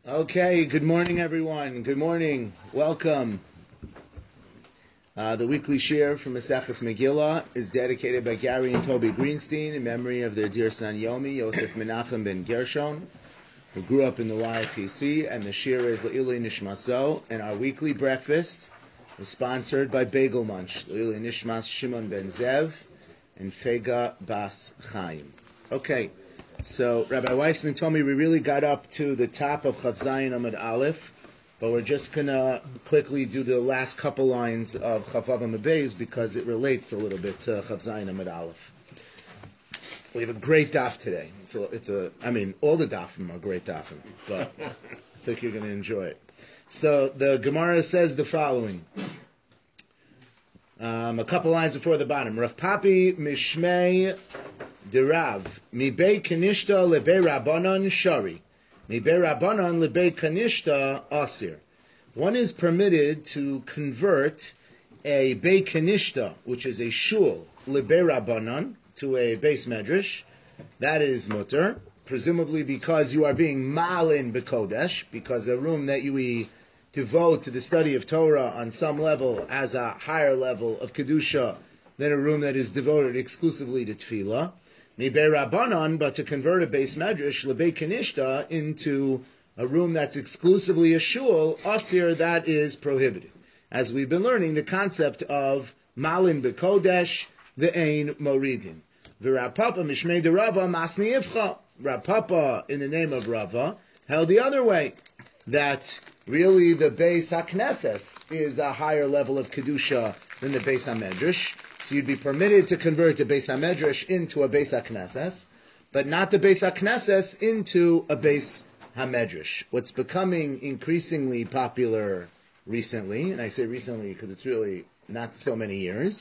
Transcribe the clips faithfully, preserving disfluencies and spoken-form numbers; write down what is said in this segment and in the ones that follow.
Okay, good morning, everyone. Good morning. Welcome. Uh, the weekly share from Maseches Megillah is dedicated by Gary and Toby Greenstein in memory of their dear son Yomi, Yosef Menachem ben Gershon, who grew up in the Y P C, and the share is Le'ilui Nishmaso, and our weekly breakfast is sponsored by Bagel Munch, Le'ilui Nishmas Shimon ben Zev, and Fega Bas Chaim. Okay. So Rabbi Weissman told me we really got up to the top of Chav Zayin Amud Aleph, but we're just going to quickly do the last couple lines of Chav Vav Amud Beis because it relates a little bit to Chav Zayin Amud Aleph. We have a great daf today. It's a, it's a, I mean, all the dafim are great dafim, but I think you're going to enjoy it. So the Gemara says the following. Um, a couple lines before the bottom. Rav Papi Mishmei Derav Mibei Kanishta Lebei Rabbanon Shari Mibei Rabbanon Lebei Kanishta Asir. One is permitted to convert a Bei Kanishta, which is a shul, Lebei Rabbanon, to a base medrash. That is mutter, presumably because you are being malin bekodesh, because a room that you devote to the study of Torah on some level as a higher level of kedusha than a room that is devoted exclusively to tefillah. Mibei Rabbanon, but to convert a base medrash, lebei kanishta, into a room that's exclusively a shul, asir, that is prohibited. As we've been learning, the concept of malin bekodesh, the ein moridin. V'Rav Papa mishmei de Rava masni ifcha. Rav Papa, in the name of Rava, held the other way, that really the Beis HaKnesses is a higher level of Kedusha than the Beis HaMedrash. So you'd be permitted to convert the Beis HaMedrash into a Beis HaKnesses, but not the Beis HaKnesses into a Beis HaMedrash. What's becoming increasingly popular recently, and I say recently because it's really not so many years,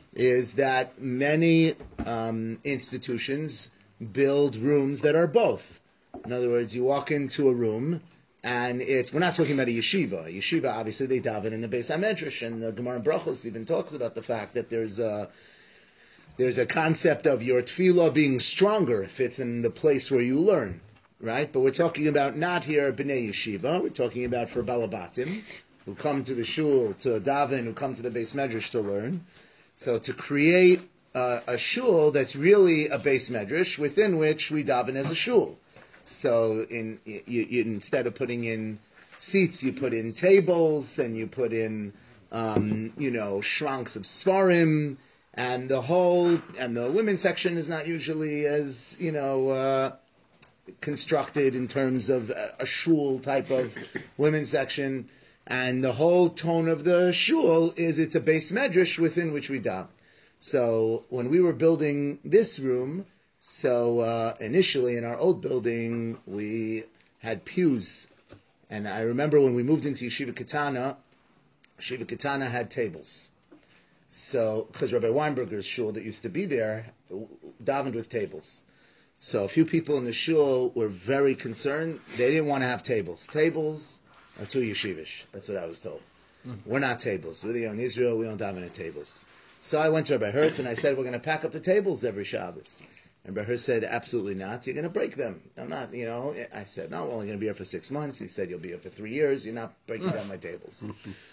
is that many um, institutions build rooms that are both. In other words, you walk into a room, and it's, we're not talking about a yeshiva. A yeshiva, obviously, they daven in the Beis HaMedrash, and the Gemara in Brachos even talks about the fact that there's a, there's a concept of your tefillah being stronger if it's in the place where you learn, right? But we're talking about not here b'nei yeshiva. We're talking about for balabatim, who come to the shul to daven, who come to the Beis Medrash to learn. So to create uh, a shul that's really a Beis Medrash within which we daven as a shul. So in you, you, instead of putting in seats, you put in tables, and you put in, um, you know, shranks of svarim, and the whole, and the women's section is not usually as, you know, uh, constructed in terms of a, a shul type of women's section, and the whole tone of the shul is it's a base medrash within which we daven. So when we were building this room, So uh, initially in our old building, we had pews. And I remember when we moved into Yeshiva Katana, Yeshiva Katana had tables. So, because Rabbi Weinberger's shul that used to be there davened with tables. So a few people in the shul were very concerned. They didn't want to have tables. Tables are too yeshivish. That's what I was told. Mm-hmm. We're not tables. We're in Israel, we don't daven at tables. So I went to Rabbi Herth and I said, we're going to pack up the tables every Shabbos. And Rabbi said, absolutely not. You're going to break them. I'm not, you know. I said, no, we're only going to be here for six months. He said, you'll be here for three years. You're not breaking down my tables.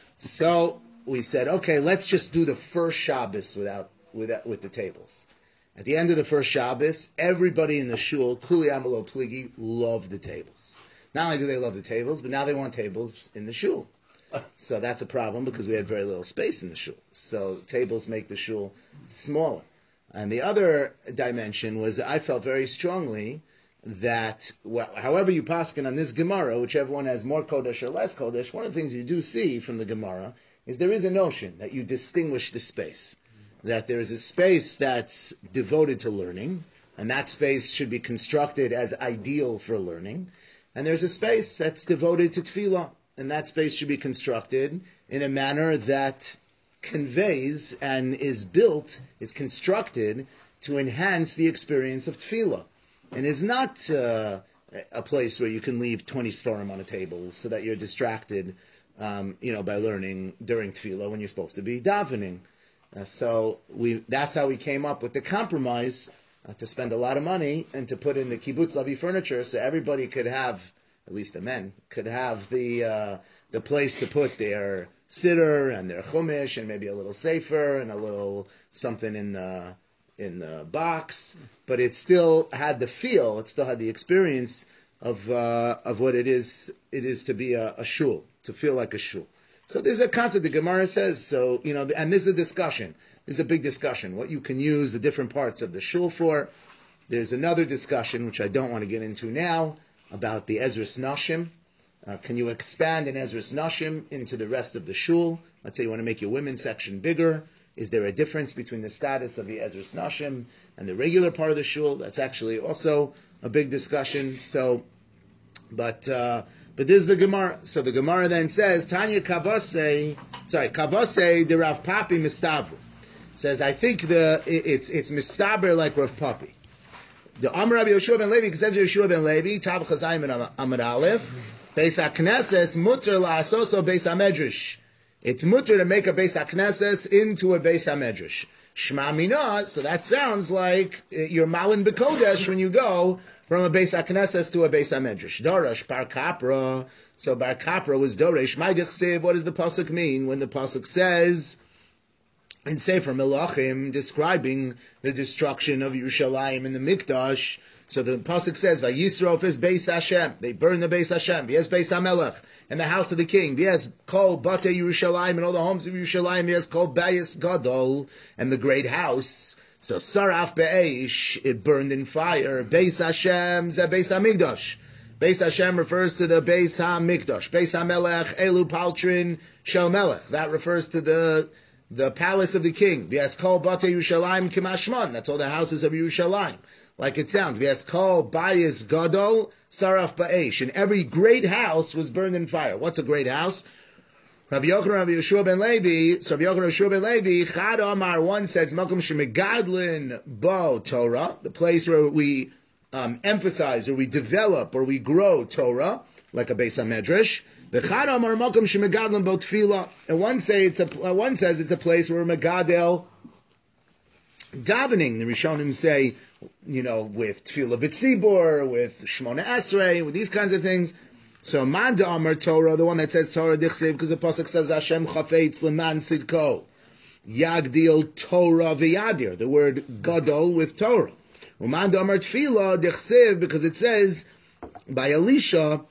So we said, okay, let's just do the first Shabbos without, without, with the tables. At the end of the first Shabbos, everybody in the shul, Kuli Amalo Pligi, loved the tables. Not only do they love the tables, but now they want tables in the shul. So that's a problem because we had very little space in the shul. So tables make the shul smaller. And the other dimension was I felt very strongly that well, however you paskin on this Gemara, whichever one has more Kodesh or less Kodesh, one of the things you do see from the Gemara is there is a notion that you distinguish the space. That there is a space that's devoted to learning, and that space should be constructed as ideal for learning. And there's a space that's devoted to tefillah, and that space should be constructed in a manner that conveys and is built, is constructed to enhance the experience of tefillah. And is not uh, a place where you can leave twenty svarim on a table so that you're distracted um, you know, by learning during tefillah when you're supposed to be davening. Uh, so we that's how we came up with the compromise uh, to spend a lot of money and to put in the kibbutz Lavi furniture so everybody could have at least the men, could have the uh, the place to put their siddur and their chumash and maybe a little sefer and a little something in the in the box, but it still had the feel, it still had the experience of uh, of what it is it is to be a, a shul, to feel like a shul. So there's a concept the Gemara says, so, you know, and this is a discussion. This is a big discussion, what you can use the different parts of the shul for. There's another discussion, which I don't want to get into now, about the Ezras Nashim. Uh, can you expand an Ezras Nashim into the rest of the shul? Let's say you want to make your women's section bigger. Is there a difference between the status of the Ezras Nashim and the regular part of the shul? That's actually also a big discussion. So, but uh, but this is the Gemara. So the Gemara then says, Tanya Kavase, sorry, Kavase de Rav Papi Mistavru. Says, I think the it's it's Mistaber like Rav Papi. The Amar Rabbi Yeshua ben Levi, because says Yeshua ben Levi, Tab Chazayim and Amar Aleph, Beis HaKnesses, Mutter La'asoso Beis HaMedrash. It's mutter to make a Beis HaKnesses into a Beis HaMedrash. Shma Mina, so that sounds like you're Malin B'Kodesh when you go from a Beis HaKnesses to a Beis HaMedrash. Darash Bar Kapra, so Bar Kapra was Doresh. Ma'dichsev, what does the Pasuk mean when the Pasuk says in Sefer Melachim describing the destruction of Yerushalayim and the Mikdash? So the pasuk says, "Vayisrof es Beis Hashem." They burn the Beis Hashem. V'yes Beis Hamelech and the house of the king. V'yes Kol Bate Yerushalayim and all the homes of Yerushalayim. V'yes Kol Bayis Gadol and the great house. So Saraf Be'eish, it burned in fire. Beis Hashem ze Beis Hamikdash. Beis Hashem refers to the Beis Hamikdash. Beis Hamelech Elu Paltrin Shel Melech. That refers to the the palace of the king. V'yes Kol Bate Yerushalayim Kimashman. That's all the houses of Yerushalayim. Like it sounds, V'yas Kol Bayis Gadol Saraf Ba'esh, and every great house was burned in fire. What's a great house? Rabbi Yochanan, Rabbi Yeshua ben Levi, so Rabbi Yochanan, Rabbi Yeshua ben Levi, Chad Amar, one says, Makom Shemegadlin Bo Torah, the place where we um, emphasize, or we develop, or we grow Torah, like a Beis HaMedrash. V'chad Amar Makom Shemegadlin Bo Tefillah, and one say it's a, uh, one says it's a place where Megadel davening. The Rishonim say, you know, with Tefillah B'tzibur, with Shmona Esrei, with these kinds of things. So, Manda Amar Torah, the one that says Torah Dichsev, because the pasuk says Hashem Chafetz Leman Sidko, Yagdil Torah V'Yadir, the word Gadol with Torah. Umanda Amar Tefillah Dichsev, because it says by Elisha,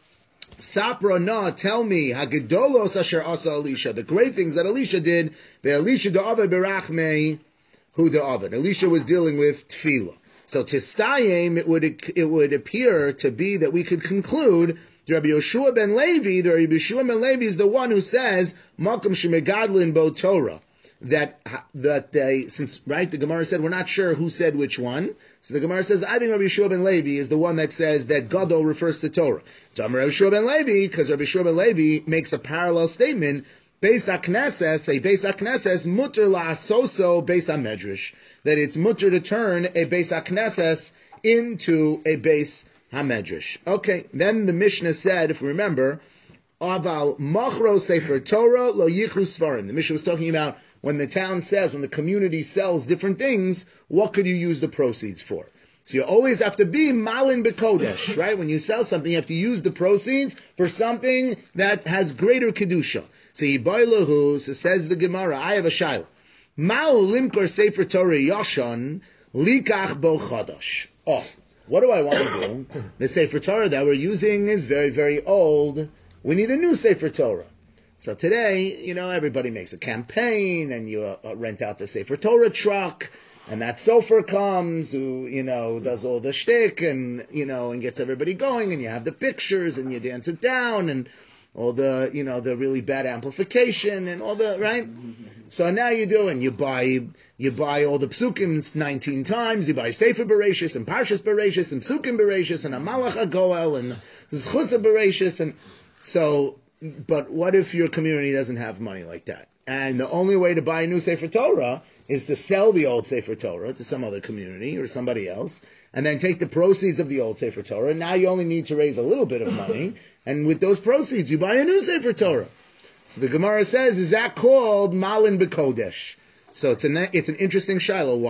Sapra na, tell me, Hagedolos Asher Asa Elisha, the great things that Elisha did. The Elisha Da'avad Berachmei Hu Da'avad. Elisha was dealing with Tefillah. So Tistayim, it would it would appear to be that we could conclude the Rabbi Yeshua ben Levi, the Rabbi Yeshua ben Levi is the one who says Makom Shemegadlin Bo Torah. That that they since right the Gemara said we're not sure who said which one. So the Gemara says I think Rabbi Yeshua ben Levi is the one that says that Gadol refers to Torah. Rabbi Yeshua ben Levi, because Rabbi Yeshua ben Levi makes a parallel statement. Beis HaKnesses, a Beis HaKnesses, mutter la'asoso Beis HaMedrash. That it's mutter to turn a Beis HaKnesses into a Beis HaMedrash. Okay, then the Mishnah said, if we remember, Aval machro sefer Torah lo yichru svarim. The Mishnah was talking about when the town says, when the community sells different things, what could you use the proceeds for? So you always have to be malin b'kodesh, right? When you sell something, you have to use the proceeds for something that has greater kedusha. So Yibaylahu, so says the Gemara, I have a shayla. Ma'u limkor sefer Torah yashan likach bo chadash. Oh, what do I want to do? The sefer Torah that we're using is very, very old. We need a new sefer Torah. So today, you know, everybody makes a campaign, and you uh, rent out the sefer Torah truck, and that sofer comes, who, you know, does all the shtick, and, you know, and gets everybody going, and you have the pictures, and you dance it down, and all the, you know, the really bad amplification and all the, right? So now you do, and you buy, you buy all the psukim nineteen times, you buy Sefer Bereshis, and Parshas Bereshis, and Psukim Bereshis, and Amalach HaGoel, and Zchusa Bereshis, and so, but what if your community doesn't have money like that? And the only way to buy a new Sefer Torah is to sell the old Sefer Torah to some other community or somebody else, and then take the proceeds of the old Sefer Torah. Now you only need to raise a little bit of money, and with those proceeds you buy a new Sefer Torah. So the Gemara says, is that called Malin B'Kodesh? So it's an it's an interesting shiloh. Why?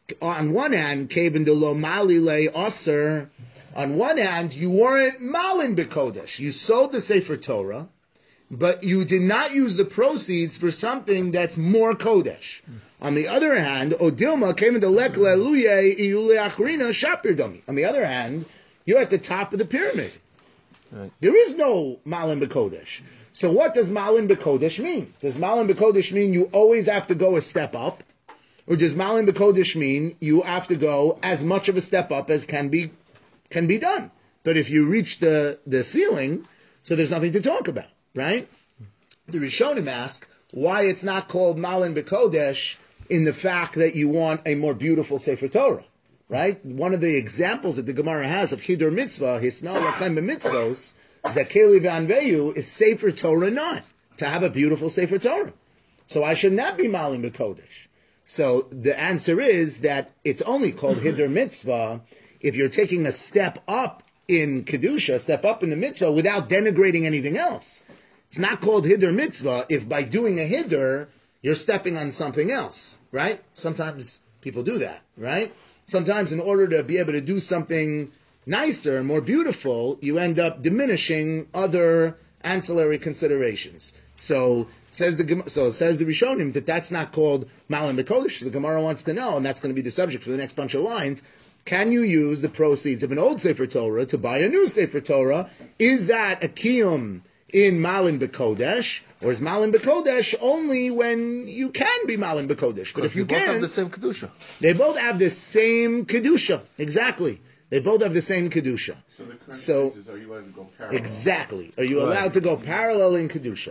On one hand, Kevin de lo mali le aser. On one hand, you weren't malin bekodesh. You sold the Sefer Torah, but you did not use the proceeds for something that's more kodesh. On the other hand, Odilma came into lek leluye iyule achrina shapir dami. On the other hand, you're at the top of the pyramid. Right. There is no malin bekodesh. So what does malin bekodesh mean? Does malin bekodesh mean you always have to go a step up? Or does malin bekodesh mean you have to go as much of a step up as can be can be done? But if you reach the, the ceiling, so there's nothing to talk about, right? The Rishonim ask why it's not called malin bekodesh in the fact that you want a more beautiful Sefer Torah, right? One of the examples that the Gemara has of Hidur Mitzvah, Hisna Lachem Mitzvos, Zakeli V'Anveyu, is Sefer Torah nine, to have a beautiful Sefer Torah. So I should not be Malin B'Kodesh. So the answer is that it's only called Hidur Mitzvah if you're taking a step up in Kedusha, step up in the Mitzvah, without denigrating anything else. It's not called Hidur Mitzvah if by doing a Hidur, you're stepping on something else, right? Sometimes people do that, right? Sometimes in order to be able to do something nicer and more beautiful, you end up diminishing other ancillary considerations. So says the so says the Rishonim that that's not called Malin B'Kodesh. The Gemara wants to know, and that's going to be the subject for the next bunch of lines. Can you use the proceeds of an old Sefer Torah to buy a new Sefer Torah? Is that a kiyum in Malin B'Kodesh, or is Malin B'Kodesh only when you can be Malin B'Kodesh? But if you both can, have the same kedusha. They both have the same kedusha. Exactly. They both have the same kedusha. So the current so, case is, are you allowed to go parallel? Exactly. Are you Right. allowed to go parallel in kedusha?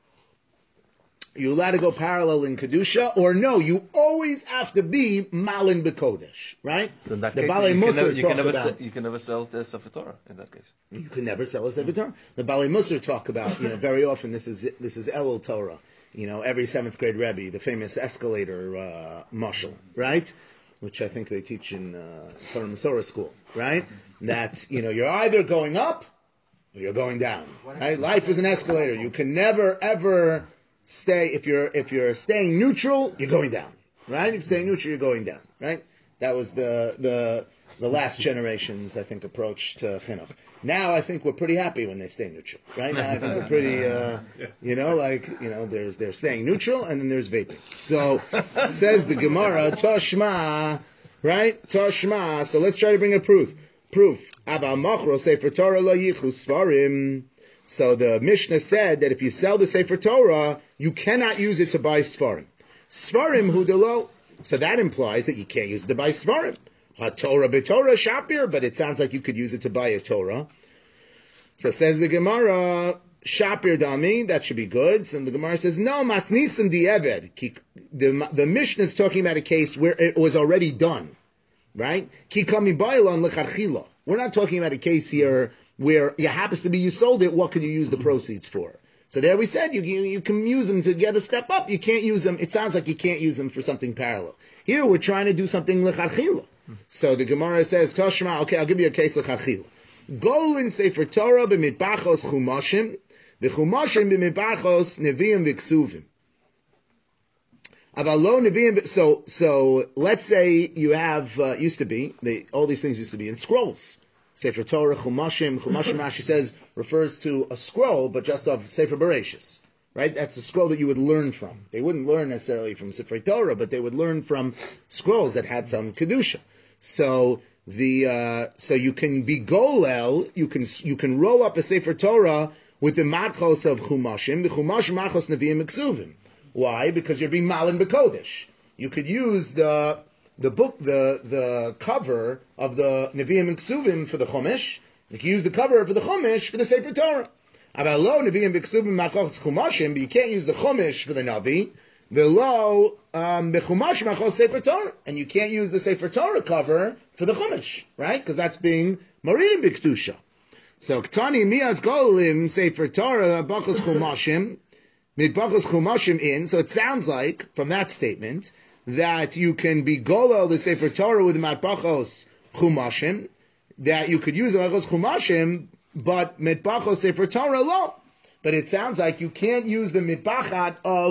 Are you allowed to go parallel in kedusha, or no? You always have to be Malin B'Kodesh, right? So in that the case, Balei you, can Musar never, you, talk can never about. sell, you can never sell the Sefer Torah in that case. You can never sell a Sefer Torah. The Balei Musar talk about, you know, very often this is this is Elul Torah. You know, every seventh grade Rebbe, the famous escalator uh, mashal, right? Which I think they teach in uh, Torah Masorah school, right? That, you know, you're either going up or you're going down, right? Life is an escalator. You can never ever stay, if you're if you're staying neutral, you're going down, right? If you're staying neutral, you're going down, right? That was the the the last generation's, I think, approach to chinuch. Now I think we're pretty happy when they stay neutral, right? Now I think we're pretty, uh, you know, like, you know, there's they're staying neutral and then there's vaping. So says the Gemara, Toshma, right? Toshma. So let's try to bring a proof. Proof. Abba machro sefer Torah lo yichlu svarim. So the Mishnah said that if you sell the Sefer Torah, you cannot use it to buy Svarim. Svarim hudelo. So that implies that you can't use it to buy Svarim. Ha-Torah b'Torah shapir, but it sounds like you could use it to buy a Torah. So says the Gemara, shapir dami, that should be good. So the Gemara says, no, masnisim di'eved. The, the Mishnah is talking about a case where it was already done. Right? Ki kami bailan lecharchila. We're not talking about a case here where it happens to be you sold it, what could you use the proceeds for? So there we said you, you you can use them to get a step up. You can't use them, it sounds like you can't use them for something parallel. Here we're trying to do something lecharchila. So the Gemara says, Toshma, okay, I'll give you a case lecharchila. Golin sefer Torah b'mitbachos chumashim, b'chumashim b'mitbachos neviim v'ksuvim. So, so let's say you have, uh, used to be, they, all these things used to be in scrolls. Sefer Torah, Chumashim, Chumashim Rashi says, refers to a scroll, but just of Sefer Bereshis, right? That's a scroll that you would learn from. They wouldn't learn necessarily from Sefer Torah, but they would learn from scrolls that had some Kedusha. So, the, uh, so you can be Golel, you can, you can roll up a Sefer Torah with the Matchos of Chumashim, the Chumashim Matchos Nevi'im Miksuvim. Why? Because you're being Malin B'Kodesh. You could use the the book, the the cover of the Nevi'im and Ksuvim for the Chumash. You can use the cover for the Chumash for the Sefer Torah. Avalo Nevi'im B'Ksuvim Machos Chumashim, but you can't use the Chumash for the Navi. Below B'Chumash Machos Sefer Torah, and you can't use the Sefer Torah cover for the Chumash, right? Because that's being Marinim B'Ktusha. So Ktani Mias Golim Sefer Torah B'Chos Chumashim. Midbachos chumashim in, so it sounds like, from that statement, that you can be golel the Sefer Torah with midbachos chumashim, that you could use midbachos chumashim, but midbachos Sefer Torah lo. But it sounds like you can't use the midbachat of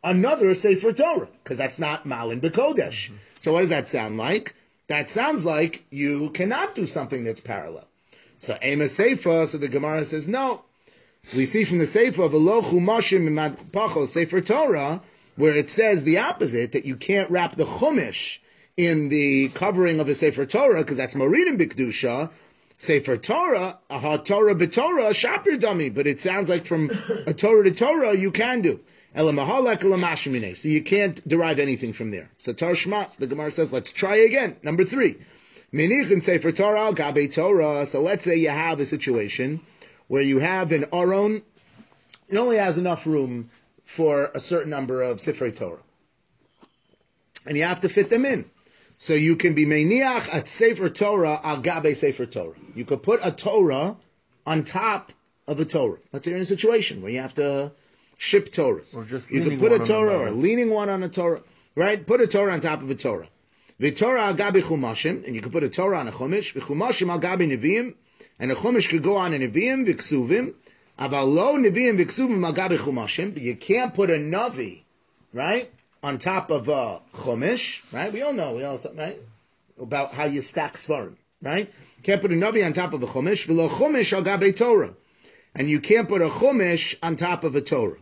another Sefer Torah, because that's not Malin B'Kodesh. Mm-hmm. So what does that sound like? That sounds like you cannot do something that's parallel. So Ema Sefer, so the Gemara says, no. We see from the Sefer of Elo Chumashim Imad Pachos Sefer Torah, where it says the opposite, that you can't wrap the Chumash in the covering of a Sefer Torah, because that's Moridim B'Kedusha. Sefer Torah, a ha-Torah b'Torah, shapir dummy, but it sounds like from a Torah to Torah you can do. Ela mahalek ela mashmine. So you can't derive anything from there. So Tar Shmas, the Gemara says, let's try again. Number three. Minich in Sefer Torah al gabe Torah. So let's say you have a situation where you have an aron, it only has enough room for a certain number of Sefer Torah. And you have to fit them in. So you can be meiniach at Sefer Torah al gabe Sefer Torah. You could put a Torah on top of a Torah. Let's say you're in a situation where you have to ship Torahs. Or just you could put a Torah or leaning one on a Torah, right? Put a Torah on top of a Torah. V'Torah al gabe chumashim, and you could put a Torah on a chumash. V'chumashim al gabe neviim, and a chumash could go on a neviim v'ksuvim. Aval lo neviim v'ksuvim al gabe chumashim, but you can't put a navi, right, on top of a chumash, right? We all know, we all right, about how you stack svarim, right? You can't put a navi on top of a chumash. V'lo chumash al gabe Torah, and you can't put a chumash on top of a Torah.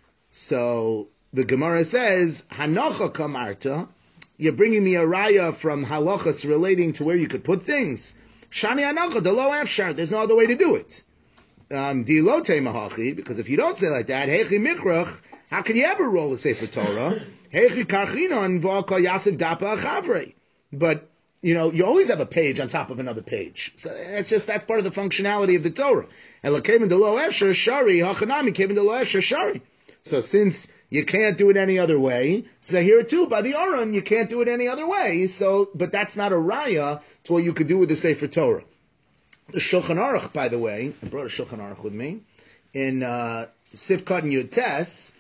So the Gemara says, Hanocha kamarta, you're bringing me a raya from halachas relating to where you could put things. Shani hanocha de lo efshar, there's no other way to do it. Um, Di lo te mahachi, because if you don't say like that, hechi mikrach, how can you ever roll a Sefer Torah? Hechi karchinon v'al yasik dapa achavre. But, you know, you always have a page on top of another page. So that's just, that's part of the functionality of the Torah. Ela kevin de lo efshar shari, hachanami kevin de lo efshar shari. So since you can't do it any other way, so here too, by the Aron, you can't do it any other way. So, but that's not a raya to what you could do with the Sefer Torah. The Shulchan Aruch, by the way, I brought a Shulchan Aruch with me, in uh, Sifkat and Yud Tes,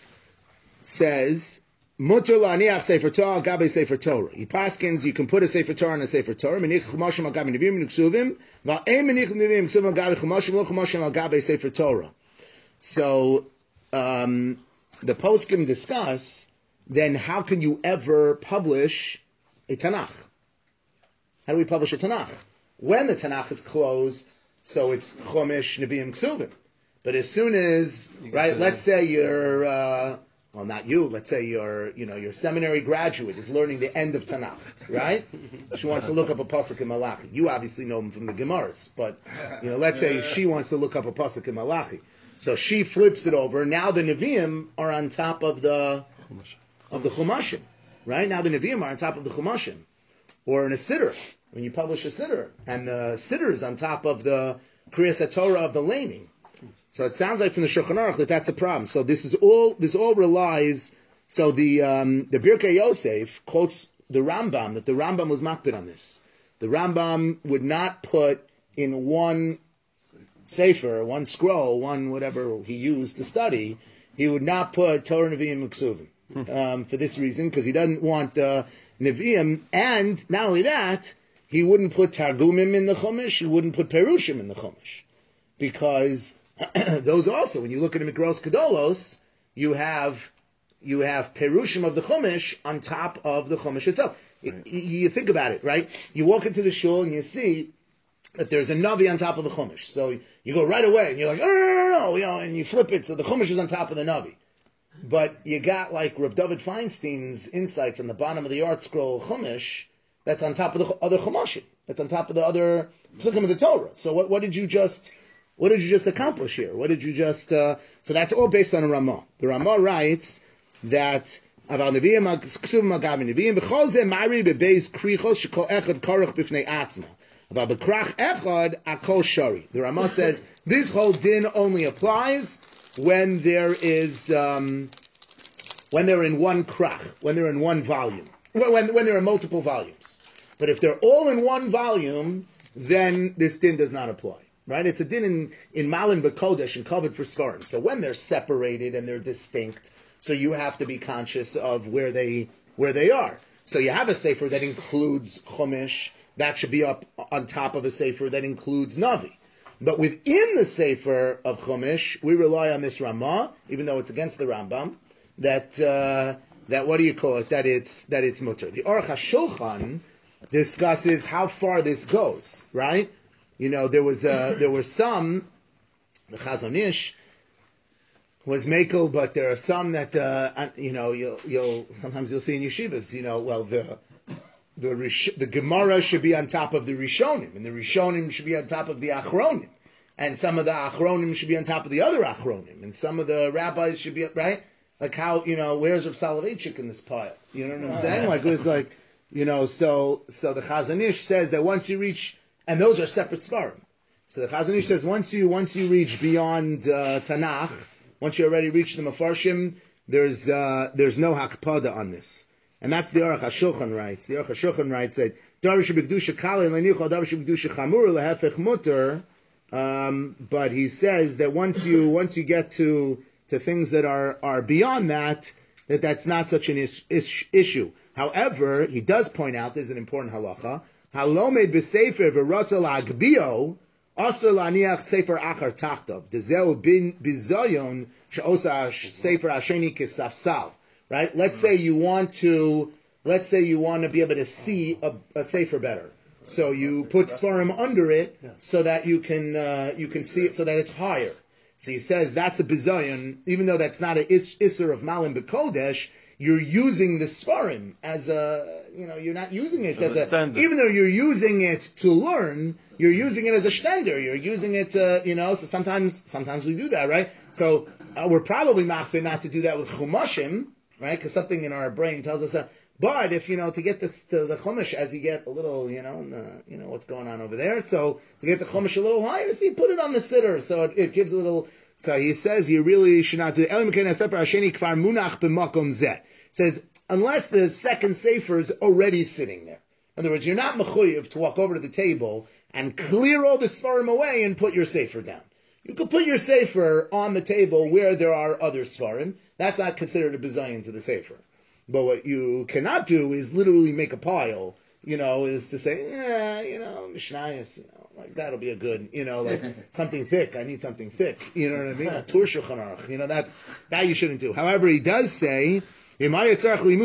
says, Mutter la'aniach Sefer Torah, gabe Sefer Torah. He paskins, you can put a Sefer Torah on a Sefer Torah, menich chumashim al gabe nevim n'ksuvim, va'em menich nevim n'ksuvim al gabe chumashim, lo chumashim al gabe Sefer Torah. So, Um, the poskim discuss, then how can you ever publish a Tanakh? How do we publish a Tanakh? When the Tanakh is closed, so it's Chumash, Nevi'im, Ksuvim. But as soon as, right, let's say you're, uh, well, not you, let's say your, you know, your seminary graduate is learning the end of Tanakh, right? She wants to look up a pasuk in Malachi. You obviously know him from the Gemaras, but, you know, let's say she wants to look up a pasuk in Malachi. So she flips it over. Now the Nevi'im are on top of the of the Chumashim, right? Now the Nevi'im are on top of the Chumashim, or in a siddur when you publish a siddur, and the siddur is on top of the Kriyas HaTorah of the laning. So it sounds like from the Shulchan Aruch that that's a problem. So this is all this all relies. So the um, the Birkei Yosef quotes the Rambam that the Rambam was makpid on this. The Rambam would not put in one Sefer, one scroll, one whatever he used to study, he would not put Torah, Nevi'im, and Ksuvim. Um, for this reason, because he doesn't want uh, Nevi'im, and not only that, he wouldn't put Targumim in the Chumash, he wouldn't put Perushim in the Chumash. Because those also, when you look at the Mikros Kedolos, you have you have Perushim of the Chumash on top of the Chumash itself. Right. You, you think about it, right? You walk into the shul and you see that there's a Navi on top of the Chumash. So you go right away and you're like, oh, no, no, no, no, you know, and you flip it so the Chumash is on top of the Navi. But you got like Reb David Feinstein's insights on the bottom of the Art Scroll Chumash that's on top of the other Chumashim. That's on top of the other Psukim of the Torah. So what, what did you just, what did you just accomplish here? What did you just, uh, so that's all based on a Ramah. The Ramah writes that Aval Nevi'im Ksuvim Agav Nevi'im B'chol Zeh Mari Bebeis Krichos Shekol Echad Korach B'fnei Atzmo. About B'krach Echad Akol Shari. The Ramah says this whole din only applies when there is um, when they're in one krach, when they're in one volume, when when there are multiple volumes. But if they're all in one volume, then this din does not apply. Right? It's a din in in Malin B'Kodesh and covered for Svarim. So when they're separated and they're distinct, so you have to be conscious of where they where they are. So you have a sefer that includes Chumash. That should be up on top of a sefer that includes Navi. But within the sefer of Chumash, we rely on this Ramah, even though it's against the Rambam, that uh, that what do you call it? That it's that it's mutter. The Aruch HaShulchan discusses how far this goes, right? You know, there was uh, there were some the Chazon Ish was makel, but there are some that uh, you know you'll you'll sometimes you'll see in yeshivas. You know, well the the Rish, the Gemara should be on top of the Rishonim, and the Rishonim should be on top of the Achronim, and some of the Achronim should be on top of the other Achronim, and some of the rabbis should be right. Like how you know where's Rav Soloveitchik in this pile? You know what I'm saying? Like it was like you know so so the Chazon Ish says that once you reach and those are separate svarim. So the Chazon Ish says once you once you reach beyond uh, Tanakh. Once you already reach the Mefarshim, there's uh, there's no hakpada on this, and that's the Aruch HaShulchan writes. The Aruch HaShulchan writes that Darish b'kedusha kali le'nichol Darish b'kedusha chamur lehefech mutter. Um, but he says that once you once you get to to things that are are beyond that, that that's not such an is, is, issue. However, he does point out there's an important halacha. Halomed b'sefer v'rotzel agbio. Asur laniach sefer achar tachtav. Dezeu bin bizayon she'osa sefer hasheni kesafsav. Right? Let's say you want to, let's say you want to be able to see a, a sefer better. So you put svarim under it so that you can uh, you can see it so that it's higher. So he says that's a bizayon, even though that's not a is, isser of malim b'kodesh. You're using the svarim as a, you know, you're not using it as, as a, a even though you're using it to learn, you're using it as a stender. You're using it, uh, you know. So sometimes, sometimes we do that, right? So uh, we're probably machbir not to do that with chumashim, right? Because something in our brain tells us that. But if you know to get this to the chumash as you get a little, you know, in the, you know what's going on over there. So to get the chumash a little higher, so you put it on the siddur, so it, it gives a little. So he says you really should not do it. Says unless the second sefer is already sitting there. In other words, you're not mechuyev to walk over to the table and clear all the svarim away and put your sefer down. You could put your sefer on the table where there are other svarim. That's not considered a bizayon to the sefer. But what you cannot do is literally make a pile. You know, is to say, yeah, you know, mishnayos, you know, like that'll be a good, you know, like something thick. I need something thick. You know what I mean? A Tur Shulchan Aruch. You know, that's that you shouldn't do. However, he does say. But if you're doing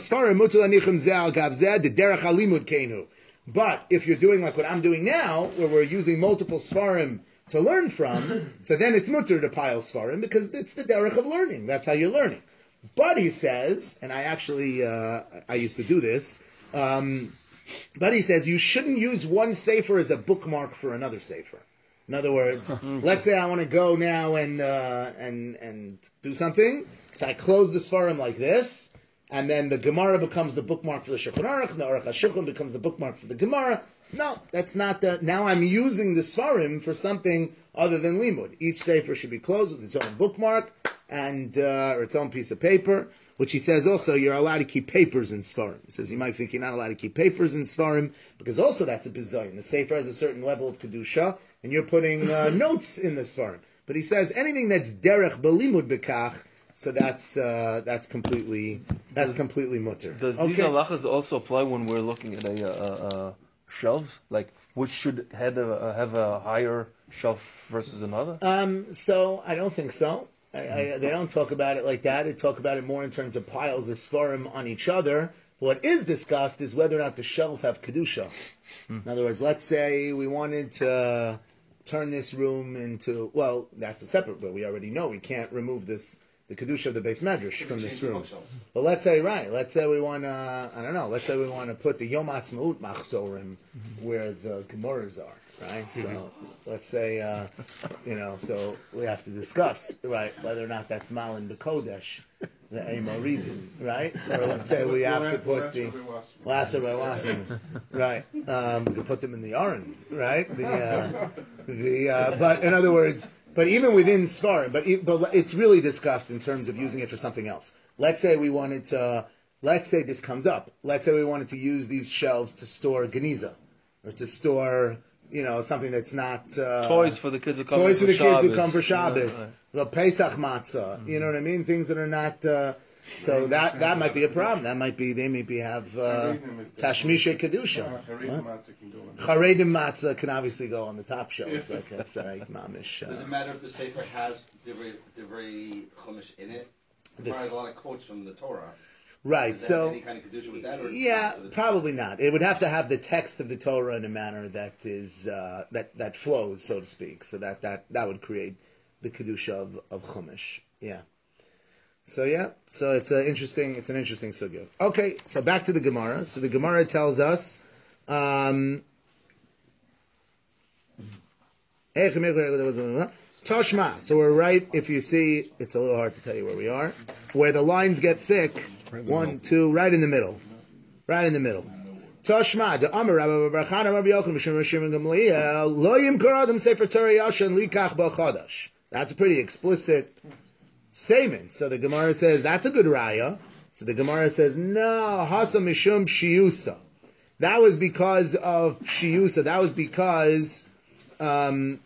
like what I'm doing now, where we're using multiple svarim to learn from, so then it's mutter to pile svarim because it's the derech of learning. That's how you're learning. But he says, and I actually uh, I used to do this. Um, but he says you shouldn't use one sefer as a bookmark for another sefer. In other words, let's say I want to go now and uh, and and do something. So I close the Svarim like this, and then the Gemara becomes the bookmark for the Shulchan Aruch, and the Aruch HaShulchan becomes the bookmark for the Gemara. No, that's not the. Now I'm using the Svarim for something other than limud. Each sefer should be closed with its own bookmark and uh, or its own piece of paper. Which he says also you're allowed to keep papers in Svarim. He says you might think you're not allowed to keep papers in Svarim because also that's a bizayon. The sefer has a certain level of kedusha, and you're putting uh, notes in the Svarim. But he says anything that's derech belimud bekach. So that's uh, that's completely that's completely mutter. Does okay. these halachas also apply when we're looking at a, a, a shelves? Like which should have a, have a higher shelf versus another? Um, so I don't think so. I, I, they don't talk about it like that. They talk about it more in terms of piles, the svarim on each other. What is discussed is whether or not the shelves have kedusha. Hmm. In other words, let's say we wanted to turn this room into well, that's a separate. But we already know we can't remove this. The kedusha of the Beis Medrash from this room. But let's say, right, let's say we want to, I don't know, let's say we want to put the Yom Ha'atzmaut machzorim mm-hmm. where the Gemaras are, right? So mm-hmm. let's say, uh, you know, so we have to discuss, right, whether or not that's Malin B'Kodesh, the Eimaridin, right? Or let's say we have to put the Lasser by Wasim, right? Um, we could put them in the Aron, right? The, uh, the, uh, but in other words, But even within Svarim, but, but it's really discussed in terms of using it for something else. Let's say we wanted to, let's say this comes up. Let's say we wanted to use these shelves to store Geniza, or to store, you know, something that's not... Uh, toys for the kids who come toys for the Shabbos. kids who come for Shabbos. Yeah, right. The Pesach matzah, mm-hmm. you know what I mean? Things that are not... Uh, so that that might be a problem. That might be, they maybe have uh, Tashmisha Kedusha. Charedim matzah can obviously go on the top shelf. Like that's right, mamish. Does it matter if the sefer has divrei divrei chumash in it? this, requires a lot of quotes from the Torah. right. Is that So any kind of kedusha with that, or yeah, not? probably not. It would have to have the text of the Torah in a manner that is uh, that that flows, so to speak. So that that that would create the kedusha of of chumash. Yeah. So yeah, so it's an interesting it's an interesting sugya. Okay, so back to the Gemara. So the Gemara tells us. Um, Toshma. So we're right. If you see, it's a little hard to tell you where we are. Where the lines get thick, one, two, right in the middle, right in the middle. Toshma. The Amar Rabbi Barachana Rabbi Yochanan Mishum Rishim Gamliel Lo Yimkar Adam Sefer Torah Yashan Likach B'Chodesh. That's a pretty explicit statement. So the Gemara says that's a good raya. So the Gemara says no. Hasa Mishum Shiusa. That was because of Shiusa. That was because. Um,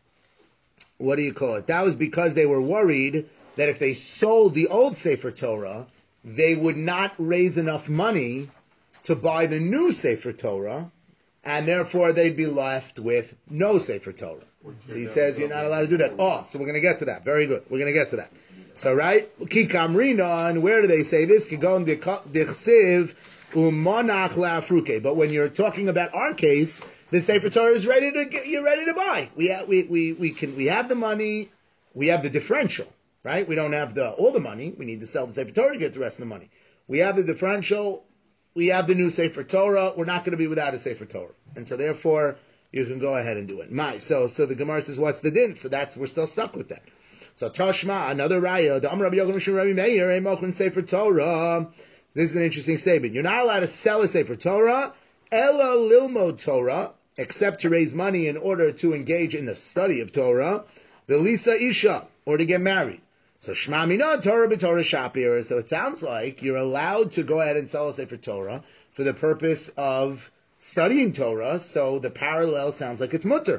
what do you call it? That was because they were worried that if they sold the old Sefer Torah, they would not raise enough money to buy the new Sefer Torah, and therefore they'd be left with no Sefer Torah. So he says you're not allowed to do that. Oh, so we're going to get to that. Very good. We're going to get to that. So, right? Ki kamrina, and where do they say this? Kigon dichsiv umonach la'afruke. But when you're talking about our case, the Sefer Torah is ready to get, you're ready to buy. We have, we, we, we can, we have the money, we have the differential, right? We don't have the, all the money. We need to sell the Sefer Torah to get the rest of the money. We have the differential. We have the new Sefer Torah. We're not going to be without a Sefer Torah. And so therefore, you can go ahead and do it. My, so, so the Gemara says, what's the din? So that's, we're still stuck with that. So Tashma, another raya, the Amar Rabbi Yochanan Mishum Rabbi Meir, a Mochrin Sefer Torah. This is an interesting statement. You're not allowed to sell a Sefer Torah, Ela Lilmod Torah, except to raise money in order to engage in the study of Torah, the Lisa Isha, or to get married. So Shma Mina Torah b'Torah Shapir. So it sounds like you're allowed to go ahead and sell a Sefer Torah for the purpose of studying Torah. So the parallel sounds like it's mutter.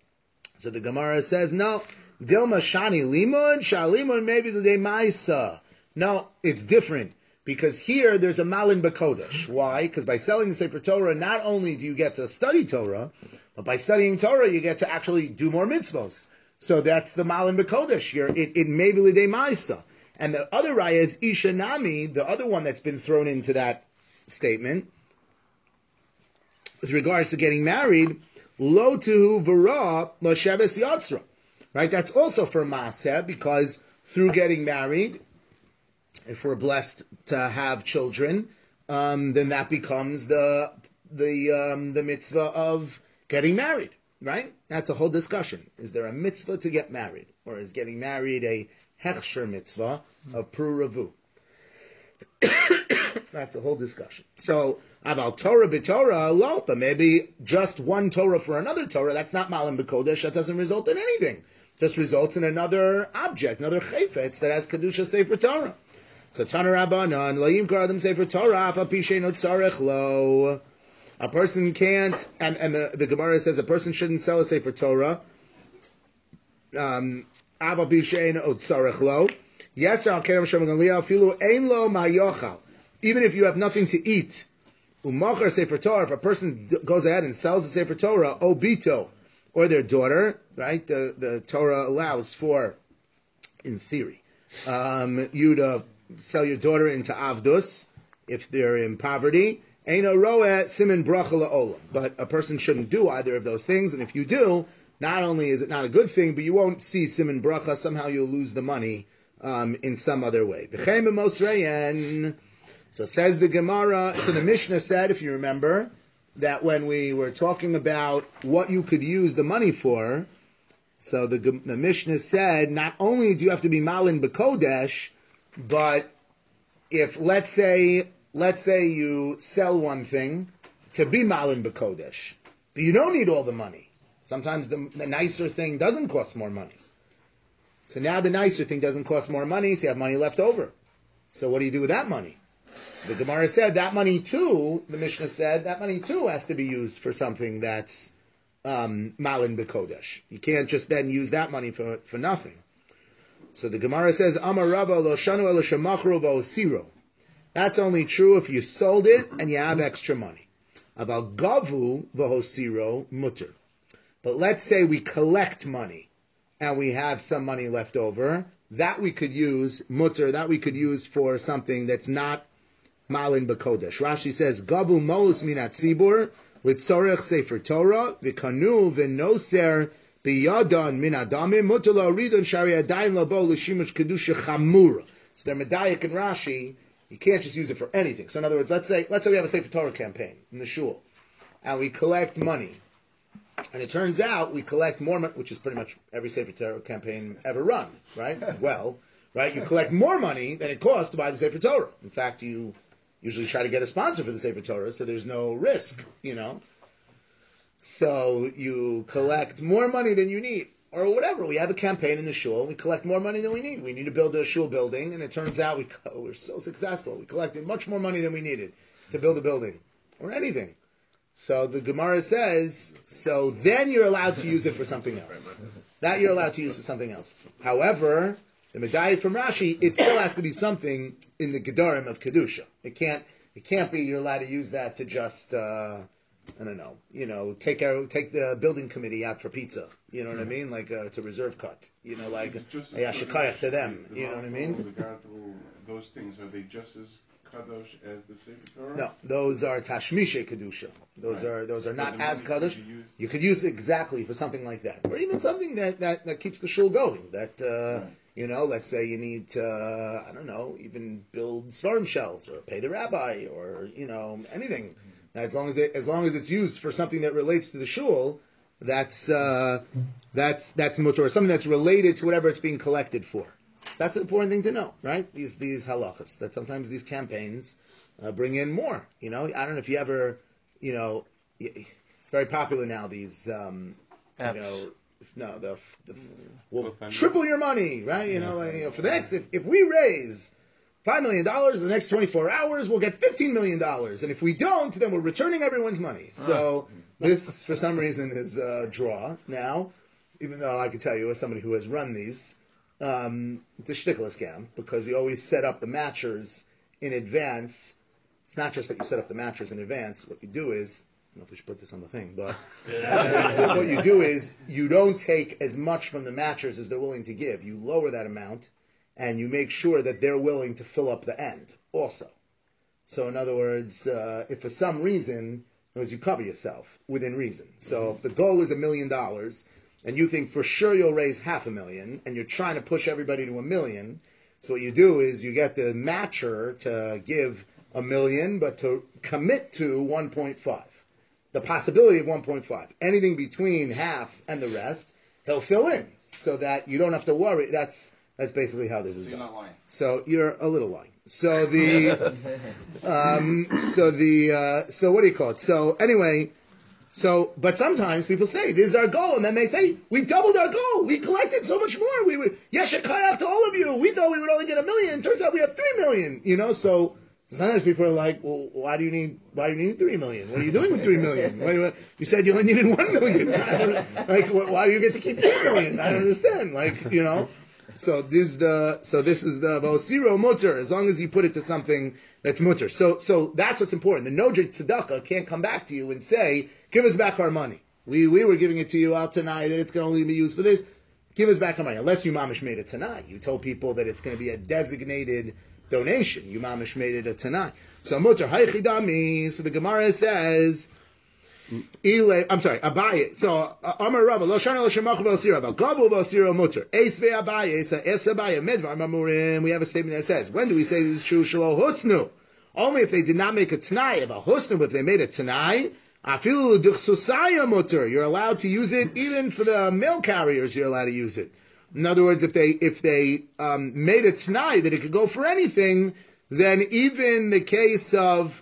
So the Gemara says no. Dilma Shani Limon Shalimon maybe the day Maisa. No, it's different. Because here, there's a malin b'kodesh. Why? Because by selling the Sefer Torah, not only do you get to study Torah, but by studying Torah, you get to actually do more mitzvos. So that's the malin b'kodesh. You're, it, it may be l'dei ma'isa. And the other raya is Isha Nami, the other one that's been thrown into that statement, with regards to getting married, lo tuhu v'ra lo sheves yatzra. Right? That's also for Maaseh, because through getting married, if we're blessed to have children, um, then that becomes the the um, the mitzvah of getting married, right? That's a whole discussion. Is there a mitzvah to get married, or is getting married a hechsher mitzvah of pruravu? That's a whole discussion. So about Torah b'Torah, lo, but maybe just one Torah for another Torah. That's not malim b'kodesh. That doesn't result in anything. Just results in another object, another chayfetz that has kedusha sefer Torah. So Tana Rabbanan, lo yimkar adam sefer Torah, af apishe no tzarech lo. A person can't, and, and the, the Gemara says a person shouldn't sell a sefer Torah. Um, af apishe no tzarech lo. Yes, al kerem shem galiyah afilu ein lo ma'yochal. Even if you have nothing to eat, umachar sefer Torah. If a person d- goes ahead and sells a sefer Torah, obito, or their daughter, right? The the Torah allows for, in theory, um, you to sell your daughter into avdus if they're in poverty. Eino roeh simin bracha la'olam. But a person shouldn't do either of those things, and if you do, not only is it not a good thing, but you won't see simin bracha. Somehow you'll lose the money um, in some other way. B'chein b'mosreyen. So says the Gemara. So the Mishnah said, if you remember, that when we were talking about what you could use the money for, so the, the Mishnah said, not only do you have to be malin b'kodesh, but if, let's say, let's say you sell one thing to be malin b'kodesh, but you don't need all the money. Sometimes the, the nicer thing doesn't cost more money. So now the nicer thing doesn't cost more money, so you have money left over. So what do you do with that money? So the Gemara said that money too, the Mishnah said, that money too has to be used for something that's um, malin b'kodesh. You can't just then use that money for, for nothing. So the Gemara says, Amar Rabba lo shanu elo shemachru v'osiro. That's only true if you sold it and you have extra money. Aval gavu v'osiro mutter. But let's say we collect money and we have some money left over, that we could use, mutter, that we could use for something that's not malin b'kodesh. Rashi says, gavu mo'us minat tzibur, litzorech sefer Torah, v'kanu v'noser b'yadon min adamim, mutter la'oridon shari adayin labo l'shimush kedusha chamura. So they're Medayik and Rashi, you can't just use it for anything. So in other words, let's say, let's say we have a Sefer Torah campaign in the shul, and we collect money. And it turns out we collect more money, which is pretty much every Sefer Torah campaign ever run, right? Well, right? You collect more money than it costs to buy the Sefer Torah. In fact, you usually try to get a sponsor for the Sefer Torah, so there's no risk, you know. So you collect more money than you need, or whatever. We have a campaign in the shul, we collect more money than we need. We need to build a shul building, and it turns out we, we're so successful. We collected much more money than we needed to build a building, or anything. So the Gemara says, so then you're allowed to use it for something else. That you're allowed to use for something else. However, the Medayik from Rashi, it still has to be something in the Gedarim of Kedusha. It can't, it can't be you're allowed to use that to just, uh, I don't know, you know, take our, take the building committee out for pizza. You know what I mean? Like, uh, to reserve cut. You know, like, yeah, shekayach to them. You know what I mean? The Gartel, those things, are they just as kadosh as the Sefer Torah? No, those are tashmishe kedusha. Those right. are those are not as kadosh. You, you could use it exactly for something like that, or even something that, that, that keeps the shul going. That uh, right. you know, let's say you need to, uh, I don't know, even build svarim shells or pay the rabbi or you know anything. Mm-hmm. Now, as long as it, as long as it's used for something that relates to the shul, that's uh, that's that's mutar, or something that's related to whatever it's being collected for. So that's an important thing to know, right? These these halachas, that sometimes these campaigns uh, bring in more. You know, I don't know if you ever, you know, it's very popular now. These, um, you know, no, the, the we'll triple your money, right? You know, like, you know, for the next, if, if we raise five million dollars in the next twenty-four hours, we'll get fifteen million dollars, and if we don't, then we're returning everyone's money. So this, for some reason, is a draw now. Even though I can tell you, as somebody who has run these. Um, the shtickle scam, because you always set up the matchers in advance. It's not just that you set up the matchers in advance. What you do is, I don't know if we should put this on the thing, but what you do is you don't take as much from the matchers as they're willing to give. You lower that amount, and you make sure that they're willing to fill up the end also. So in other words, uh, if for some reason, in other words, you cover yourself within reason. So if the goal is a million dollars, and you think for sure you'll raise half a million, and you're trying to push everybody to a million, so what you do is you get the matcher to give a million, but to commit to one point five. The possibility of one point five. Anything between half and the rest, he'll fill in, so that you don't have to worry. That's that's basically how this is so you're done. Not lying. So you're a little lying. So the, um, so the, uh, so what do you call it? So anyway, So, but sometimes people say, this is our goal, and then they say, we doubled our goal, we collected so much more, we were, yes, shekayach to all of you, we thought we would only get a million, and it turns out we have three million, you know, so sometimes people are like, well, why do you need, why do you need three million? What are you doing with three million? Why, you said you only needed one million. Like, why do you get to keep three million? I don't understand, like, you know. So this is the so this is the vosiro mutter, as long as you put it to something that's mutter. So so that's what's important. The nodrit tzedakah can't come back to you and say, give us back our money. We we were giving it to you out tonight, that it's going to only be used for this. Give us back our money. Unless you mamish made it tonight. You told people that it's going to be a designated donation. You mamish made it a tonight. So mutter haychidami. So the Gemara says, Ile, I'm sorry, Abaye. So Amar Rava, Lo Shana Lo Shemach V'Osira, V'Gavu V'Osira Mutter. Eis Ve'Abaye, so Es Abaye Medvar Mamurim. We have a statement that says, when do we say this is true? Shelo Husnu. Only if they did not make a Tanai. If a Husnu, if they made a Tanai, Afilu Duchsusaya Mutter. You're allowed to use it, even for the mail carriers. You're allowed to use it. In other words, if they if they um, made a Tanai that it could go for anything, then even the case of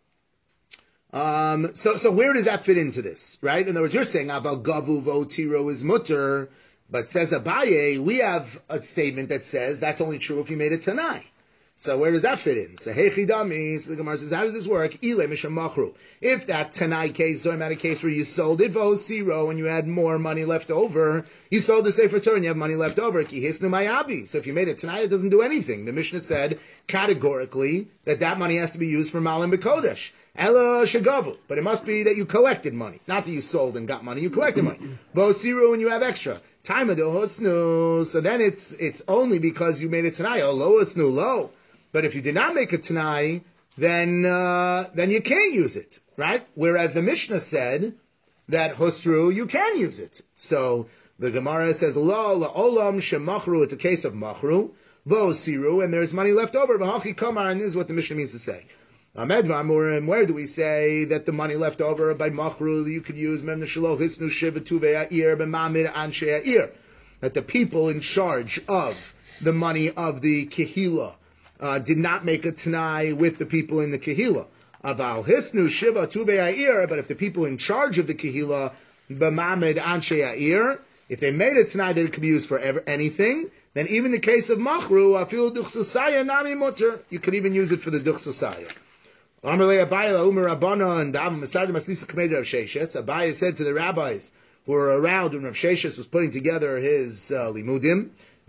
Um, so, so where does that fit into this, right? In other words, you're saying about gavu votiro is mutter, but says Abaye, we have a statement that says that's only true if you made it tanai. So where does that fit in? So hechidami, so the Gemara says, how does this work? Ile mishamachru. If that tanai case, talking about a case where you sold it vosiro and you had more money left over, you sold the Sefer Torah and you have money left over, ki hisnu mayabi. So if you made it tonight, it doesn't do anything. The Mishnah said categorically that that money has to be used for Malim B'Kodesh. Ela shagavu, but it must be that you collected money, not that you sold and got money. You collected money. Vosiro when you have extra. Time of the hosnu. So then it's it's only because you made a tanai. Oh, lo hosnu lo. But if you did not make a tanai, then uh, then you can't use it, right? Whereas the Mishnah said that hosru, you can use it. So the Gemara says, lo la olam shemachru. It's a case of machru. Vo siru, and there's money left over. V'hachi kamar, and this is what the Mishnah means to say. Ahmed v'amurim, where do we say that the money left over by machru you could use mem neshalo hisnu shiva tuvei ha'ir b'mamid anshe ha'ir, that the people in charge of the money of the kehila uh, did not make a tanai with the people in the kehila. Aval hisnu shiva tuvei ha'ir, but if the people in charge of the kehila b'mamid anshe ha'ir, if they made a tanai that it could be used for ever, anything, then even the case of machru, afilu duchsasaya nami mutter, you could even use it for the duchsasaya. Abaye said to the rabbis who were around when Rav Sheshes was putting together his uh, limudim,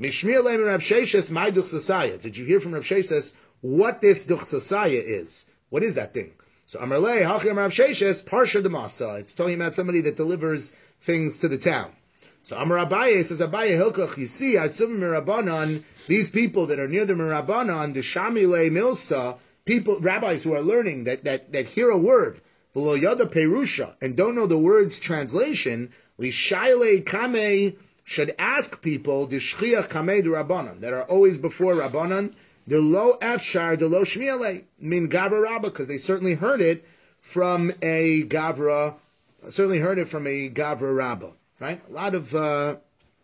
did you hear from Rav Sheshes what this duchsasaya is? What is that thing? So Amarle, Hachim Rav Sheshes, Parsha Demasa. It's talking about somebody that delivers things to the town. So Amar Abaye says, Abaye Hilkach, you see, Atzum Mirabanan, these people that are near the Mirabanan, the Shamile Milsa, people, rabbis who are learning that, that, that hear a word, V'lo Yada Perusha, and don't know the word's translation, Lishaile Kame, should ask people, the Shchiach Kame du Rabbanan, that are always before Rabbanan, the Lo Efshar, the Lo Shmiele, min Gavra Rabba, because they certainly heard it from a Gavra, certainly heard it from a Gavra Rabba. Right? A lot of, uh,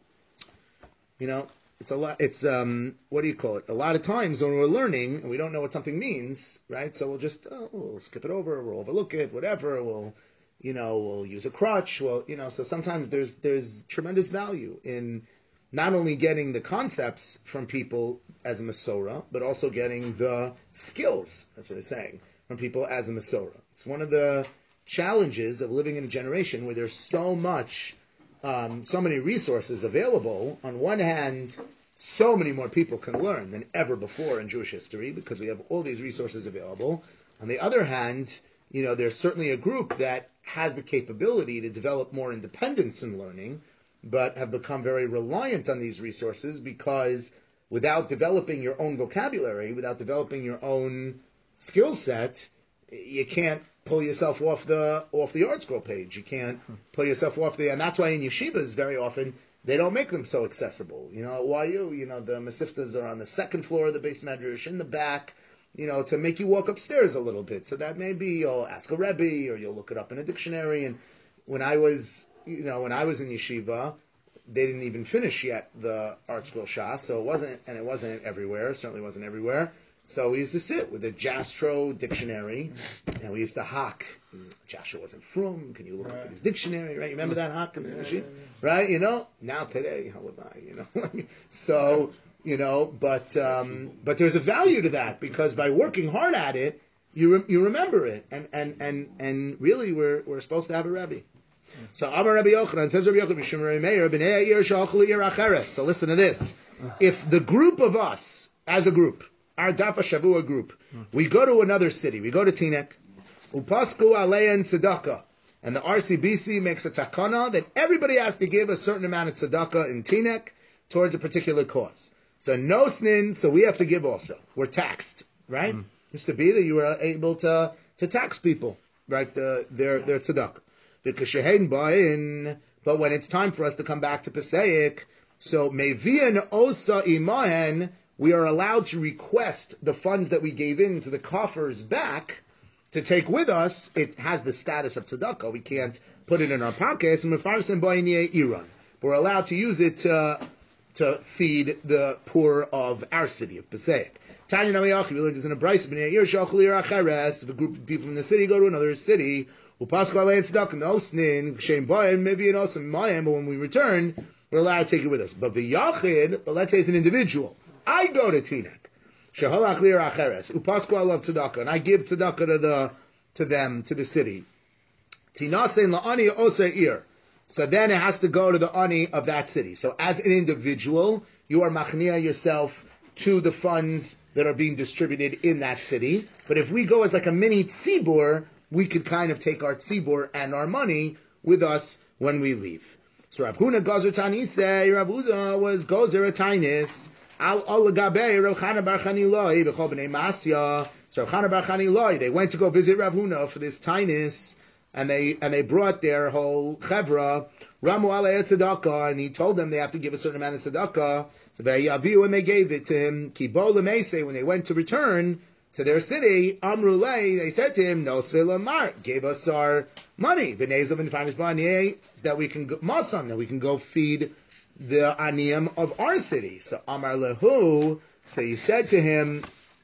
you know, it's a lot, it's, um, what do you call it? A lot of times when we're learning and we don't know what something means, right? So we'll just, oh, we'll skip it over, we'll overlook it, whatever, we'll, you know, we'll use a crutch, well, you know, so sometimes there's, there's tremendous value in not only getting the concepts from people as a Masorah, but also getting the skills, that's what it's saying, from people as a Masorah. It's one of the challenges of living in a generation where there's so much Um, so many resources available. On one hand, so many more people can learn than ever before in Jewish history because we have all these resources available. On the other hand, you know, there's certainly a group that has the capability to develop more independence in learning, but have become very reliant on these resources because without developing your own vocabulary, without developing your own skill set, you can't pull yourself off the off the Yard Scroll page. You can't pull yourself off the, and that's why in yeshivas very often they don't make them so accessible. You know, at Y U, you know, the Masiftas are on the second floor of the base medrash in the back, you know, to make you walk upstairs a little bit. So that maybe you'll ask a rebbe or you'll look it up in a dictionary. And when I was, you know, when I was in yeshiva, they didn't even finish yet the Art Scroll Shas, so it wasn't, and it wasn't everywhere. Certainly wasn't everywhere. So we used to sit with a Jastro dictionary, and we used to hock. Joshua wasn't from. Can you look up in his dictionary? Right? You remember that hock in the machine? Right? You know. Now today, how would I? You know. So you know, but um, but there's a value to that because by working hard at it, you re- you remember it, and and and and really, we're we're supposed to have a Rebbe. So Amar Rabbi Yochanan says Rabbi Yochanan Mishum Rabbi Meir b'nei ha'ir sha'achlu ir acheres. So listen to this: if the group of us, as a group, our Dafa Shavua group, we go to another city, we go to Teaneck, upasku alein tzedakah, and the R C B C makes a takana that everybody has to give a certain amount of tzedakah in Teaneck towards a particular cause. So no snin, so we have to give also. We're taxed, right? Mm. Used to be that you were able to to tax people, right? The, their their tzedakah. Because shehein ba'in, but when it's time for us to come back to Pesach, so mevian osa imahen, we are allowed to request the funds that we gave in to the coffers back to take with us. It has the status of tzedakah. We can't put it in our pockets. We're allowed to use it to, to feed the poor of our city of Pesach. Tanya Namiyachi, we learned this in a Bryce. If a group of people from the city go to another city, but when we return, we're allowed to take it with us. But the Yachid, but let's say it's an individual. I go to Teaneck. Sheholach lir acheres. Upasku I love tzedakah. And I give tzedakah to the, to them, to the city. Tinasein la'ani osei ir. So then it has to go to the ani of that city. So as an individual, you are machnia yourself to the funds that are being distributed in that city. But if we go as like a mini tzibur, we could kind of take our tzibur and our money with us when we leave. So Rav Huna Gozer Tanise, Rav Uza was Gozer a Tainis. Al Al Gabe Rav Chana Bar Chaniloi B'chol B'nei Masya. So Rav Chana Bar Chaniloi, they went to go visit Rav Huna for this Tainis, and they and they brought their whole chevra. Ramu Alei Tzedakah, and he told them they have to give a certain amount of tzedakah. So Yaviu, and they gave it to him. Ki Bo L'Meisei, when they went to return to their city, Amrulei, they said to him, No Svila Mar, gave us our money, V'nezov and Fanis B'Aniyeh, that we can go, Masam, that we can go feed the Aniyim of our city. So Amar Lehu, so he said to him,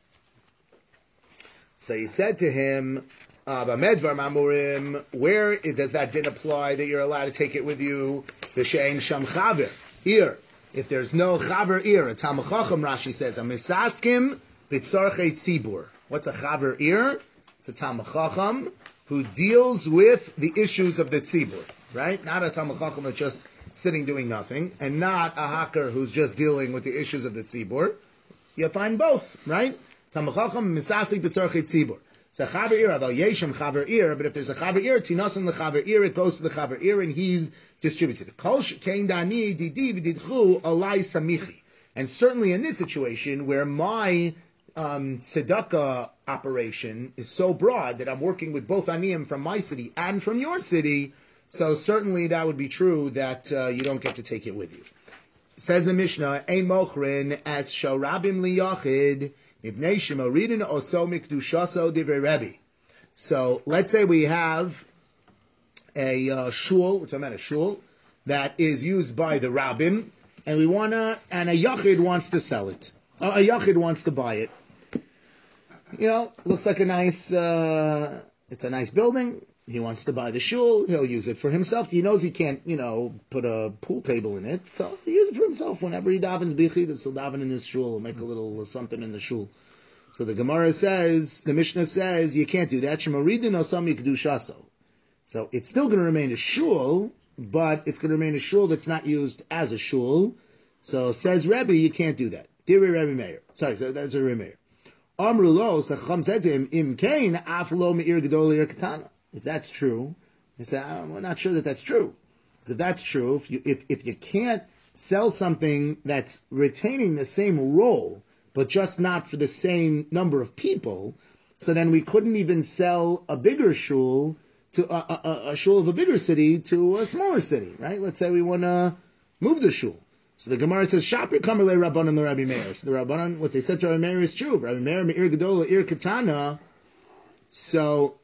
so he said to him, B'medvar Mamurim, where does that din apply that you're allowed to take it with you? V'she'en Sham Chaver, here. If there's no Chaver Ir, a Talmud Chacham, Rashi says, a Misaskim, B'tzarchei Tzibur. What's a Chaver Ir? It's a Talmud Chacham who deals with the issues of the Tzibur, right? Not a Talmud Chacham that's just sitting doing nothing, and not a hacker who's just dealing with the issues of the Tzibur. You find both, right? Talmud Chacham, Misasik, B'tzarchei Tzibur. It's a Chaver Ir, Aval Yeshem Chaver Ir, but if there's a Chaver Ir, Tinasan L'Chaver Ir, it goes to the Chaver Ir, and he's distributed. Kol Shekein Dani Didi V'didchu Alai Samichi. And certainly in this situation, where my um, tzedakah operation is so broad that I'm working with both aniyim from my city and from your city, so certainly that would be true that uh, you don't get to take it with you. Says the Mishnah, Ein Mochrin as Shorabim Liyachid Mipnei Shemoridin Oso Mikdushaso Divrei Rebbe. So let's say we have a uh, shul, which I meant a shul, that is used by the rabbim, and we wanna, and a yachid wants to sell it. Uh, a yachid wants to buy it. You know, looks like a nice, uh, it's a nice building. He wants to buy the shul. He'll use it for himself. He knows he can't, you know, put a pool table in it, so he'll use it for himself. Whenever he davens bichid, he'll daven in this shul, make a little something in the shul. So the Gemara says, the Mishnah says, you can't do that. Shemoridin osam yikdushaso. So it's still going to remain a shul, but it's going to remain a shul that's not used as a shul. So says Rebbe, you can't do that. Dear Rebbe Meir. Sorry, so that's a Rebbe Meir. Amru lo, so Chacham said to him, Im kain af lo me'ir gedol ir katana. If that's true, he said, I'm not sure that that's true. Because if that's true, if you, if, if you can't sell something that's retaining the same role, but just not for the same number of people, so then we couldn't even sell a bigger shul to a, a, a shul of a bigger city to a smaller city, right? Let's say we want to move the shul. So the Gemara says, Shapir Kamerle Rabbanan the Rabbi Meir. So the Rabbanan, what they said to Rabbi Meir is true. Rabbi Meir me'ir gedola ir katana. So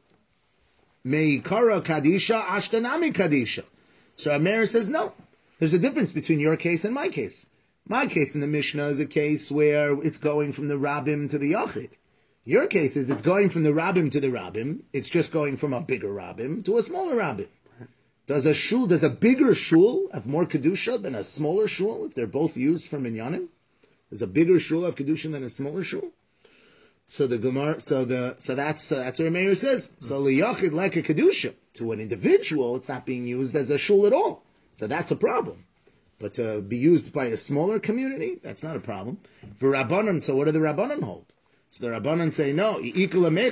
meikara kadisha ashtanami kadisha. So Rabbi Meir says no. There's a difference between your case and my case. My case in the Mishnah is a case where it's going from the Rabbim to the Yachid. Your case is it's going from the Rabbim to the Rabbim. It's just going from a bigger Rabbim to a smaller Rabbim. Does a shul, does a bigger shul have more kedusha than a smaller shul if they're both used for minyanim? Does a bigger shul have kedusha than a smaller shul? So the Gemara, so the, so that's uh, that's what Meir says. So liyachid like a kedusha to an individual, it's not being used as a shul at all. So that's a problem. But to be used by a smaller community, that's not a problem. For Rabbanan, so what do the Rabbanan hold? So the Rabbanan say, no, you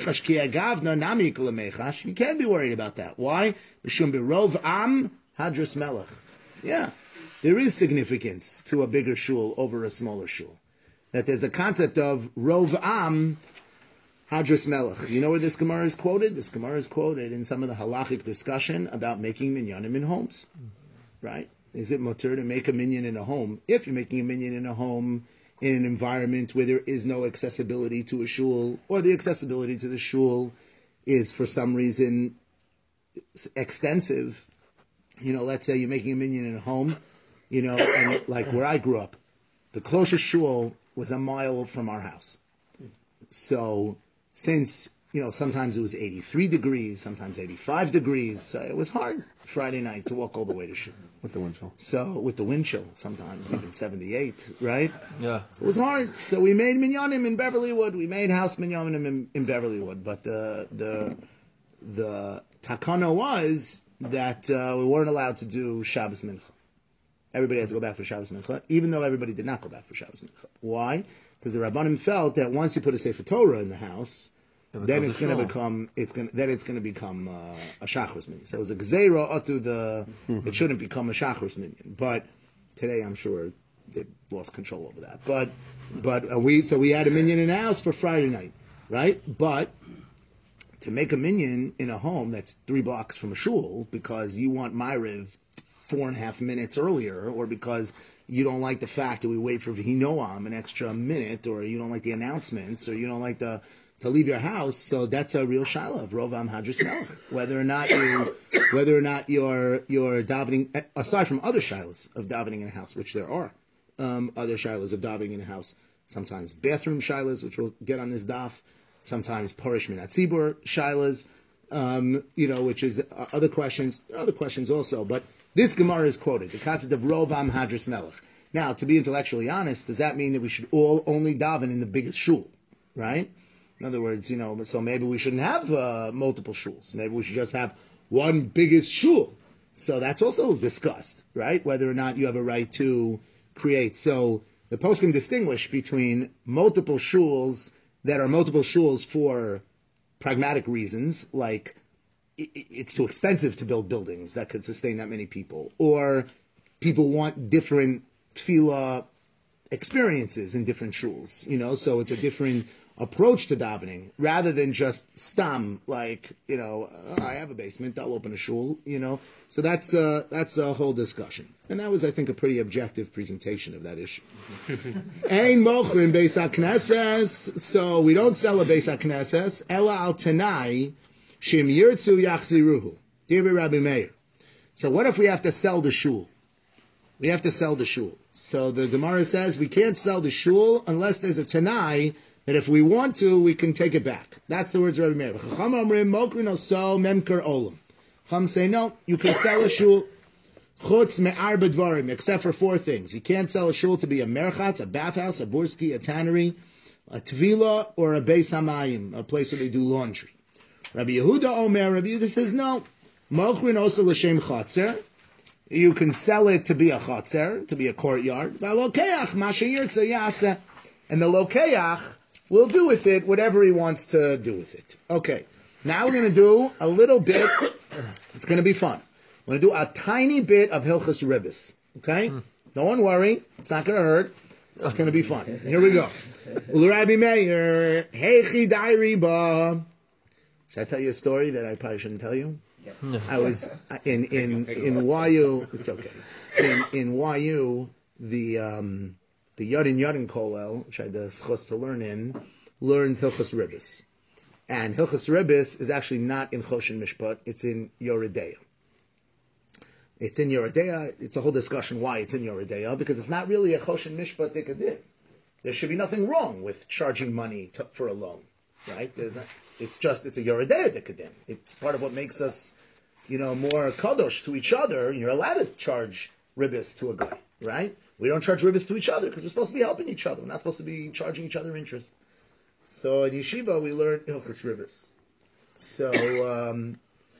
can't be worried about that. Why? B'shum birov am hadras melech. Yeah, there is significance to a bigger shul over a smaller shul. That there's a concept of rov am hadras melech. You know where this Gemara is quoted? This Gemara is quoted in some of the halachic discussion about making minyanim in homes. Right? Is it mutter to make a minyan in a home? If you're making a minyan in a home in an environment where there is no accessibility to a shul, or the accessibility to the shul is for some reason extensive. You know, let's say you're making a minyan in a home, you know, and like where I grew up, the closest shul was a mile from our house. So since, you know, sometimes it was eighty-three degrees, sometimes eighty-five degrees, so it was hard Friday night to walk all the way to shul. With the wind chill. So, with the wind chill, sometimes even seventy-eight, right? Yeah. So it was hard. So we made minyanim in Beverlywood. We made house minyanim in, in Beverlywood. But the the the takana was that uh, we weren't allowed to do Shabbos Mincha. Everybody had to go back for Shabbos Mincha, even though everybody did not go back for Shabbos Mincha. Why? Because the Rabbanim felt that once you put a Sefer Torah in the house, It then becomes it's a going to shul. become it's going then it's going to become uh, a shachris minyan. So it was a gzeira atu the it shouldn't become a shachris minyan, but today I'm sure they lost control over that. But but uh, we so we had a minyan in the house for Friday night, right? But to make a minyan in a home that's three blocks from a shul because you want Ma'ariv four and a half minutes earlier, or because you don't like the fact that we wait for V'hinoam an extra minute, or you don't like the announcements, or you don't like the to leave your house, so that's a real shaila of Rovam Hadris Melech. Whether or not you, whether or not you're you're davening, aside from other shilas of davening in a house, which there are um, other shilas of davening in a house. Sometimes bathroom shilas, which we'll get on this daf. Sometimes Parish Minat Tzibur shilas, um, you know, which is uh, other questions. There are other questions also, but this Gemara is quoted, the concept of Rovam Hadris Melech. Now, to be intellectually honest, does that mean that we should all only daven in the biggest shul, right? In other words, you know, so maybe we shouldn't have uh, multiple shuls. Maybe we should just have one biggest shul. So that's also discussed, right? Whether or not you have a right to create. So the poskim distinguish between multiple shuls that are multiple shuls for pragmatic reasons, like it's too expensive to build buildings that could sustain that many people, or people want different tefillah experiences in different shuls, you know, so it's a different approach to davening rather than just stam, like, you know, oh, I have a basement, I'll open a shul, you know. So that's uh, that's a whole discussion. And that was, I think, a pretty objective presentation of that issue. Ein mochrin beis hakneses, so we don't sell a beis hakneses, ela al tanai, shim yirtzu yachziruhu, dear Rabbi Meir. So what if we have to sell the shul? We have to sell the shul. So the Gemara says we can't sell the shul unless there's a tanai that if we want to, we can take it back. That's the words of Rabbi Meir. Chacham omrim mokrin oso memker olam. Chacham say no, you can sell a shul chutz me'arba dvarim, except for four things. You can't sell a shul to be a merchatz, a bathhouse, a burski, a tannery, a tvila, or a beis hamayim, a place where they do laundry. Rabbi Yehuda Omer, Rabbi Yehuda says no. Mokrin oso l'shem chatzer. You can sell it to be a chatzer, to be a courtyard. V'alokeach masha yirtze yaseh. And the lokeach will do with it whatever he wants to do with it. Okay, now we're going to do a little bit, it's going to be fun. We're going to do a tiny bit of Hilchas Ribbis. Okay? Hmm. Don't worry, it's not going to hurt. It's going to be fun. Here we go. Rabbi Meir, Heichi Dai Riba. Should I tell you a story that I probably shouldn't tell you? Yeah. No. I was in in in Y U. It's okay. In in Y U, the um, the Yadin Yadin Kolel, which I had the schos to learn in, learns Hilchas Ribbis, and Hilchas Ribbis is actually not in Choshen Mishpat. It's in Yoredeya. It's in Yoredeya. It's a whole discussion why it's in Yoredeya, because it's not really a Choshen Mishpat Dikadim. There should be nothing wrong with charging money to, for a loan, right? There's a, it's just, it's a Yoredeya Dikadim. It's part of what makes us, you know, more kadosh to each other. You're allowed to charge ribbis to a guy, right? We don't charge ribbis to each other because we're supposed to be helping each other. We're not supposed to be charging each other interest. So in yeshiva, we learn Hilchas Ribbis. So, um,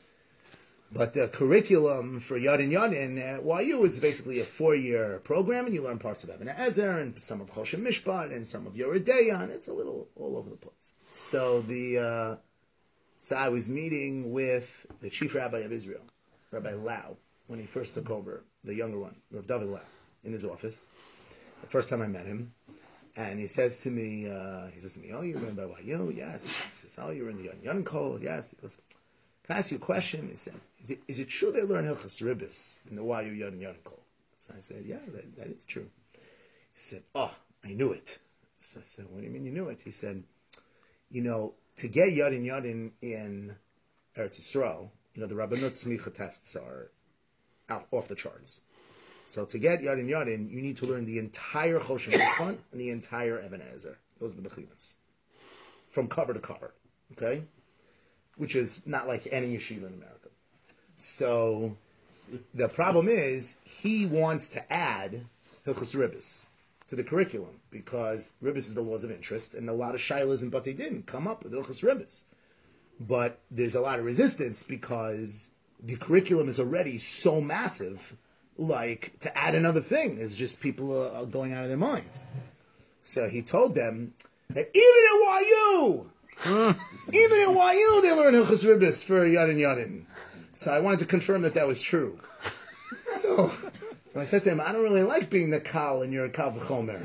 but the curriculum for Yadin Yadin at Y U is basically a four-year program, and you learn parts of Eben Ezer, and some of Choshen Mishpat, and some of Yoredeya, and it's a little all over the place. So the uh, so I was meeting with the chief rabbi of Israel, Rabbi Lau, when he first took over, the younger one, Rav David Lau, in his office. The first time I met him, and he says to me, uh, he says to me, "Oh, you're going by Y U? Yes." He says, "Oh, you're in the Yadin Kol? Yes." He goes, "Can I ask you a question?" He said, "Is it is it true they learn Hilchas Ribbis in the Y U Yadin Yadin Kol?" So I said, "Yeah, that, that is true." He said, "Oh, I knew it." So I said, "What do you mean you knew it?" He said, "You know, to get Yadin Yadin in Eretz Yisrael, you know, the Rabbanut Smicha tests are out, off the charts. So to get Yadin Yadin, you need to learn the entire Choshen Mishpat and the entire Eben Ezer. Those are the bechinas, from cover to cover, okay? Which is not like any yeshiva in America. So the problem is he wants to add Hilchas Ribbis to the curriculum because Ribbis is the laws of interest, and a lot of shilas and Batei Din come up with Hilchas Ribbis. But there's a lot of resistance because the curriculum is already so massive. Like, to add another thing is just people are going out of their mind. So he told them that even at Y U, Even in Y U, they learn Hilchos Ribis for Yadin Yadin. So I wanted to confirm that that was true. So, so I said to him, I don't really like being the Kal and you're a Kal V'chomer.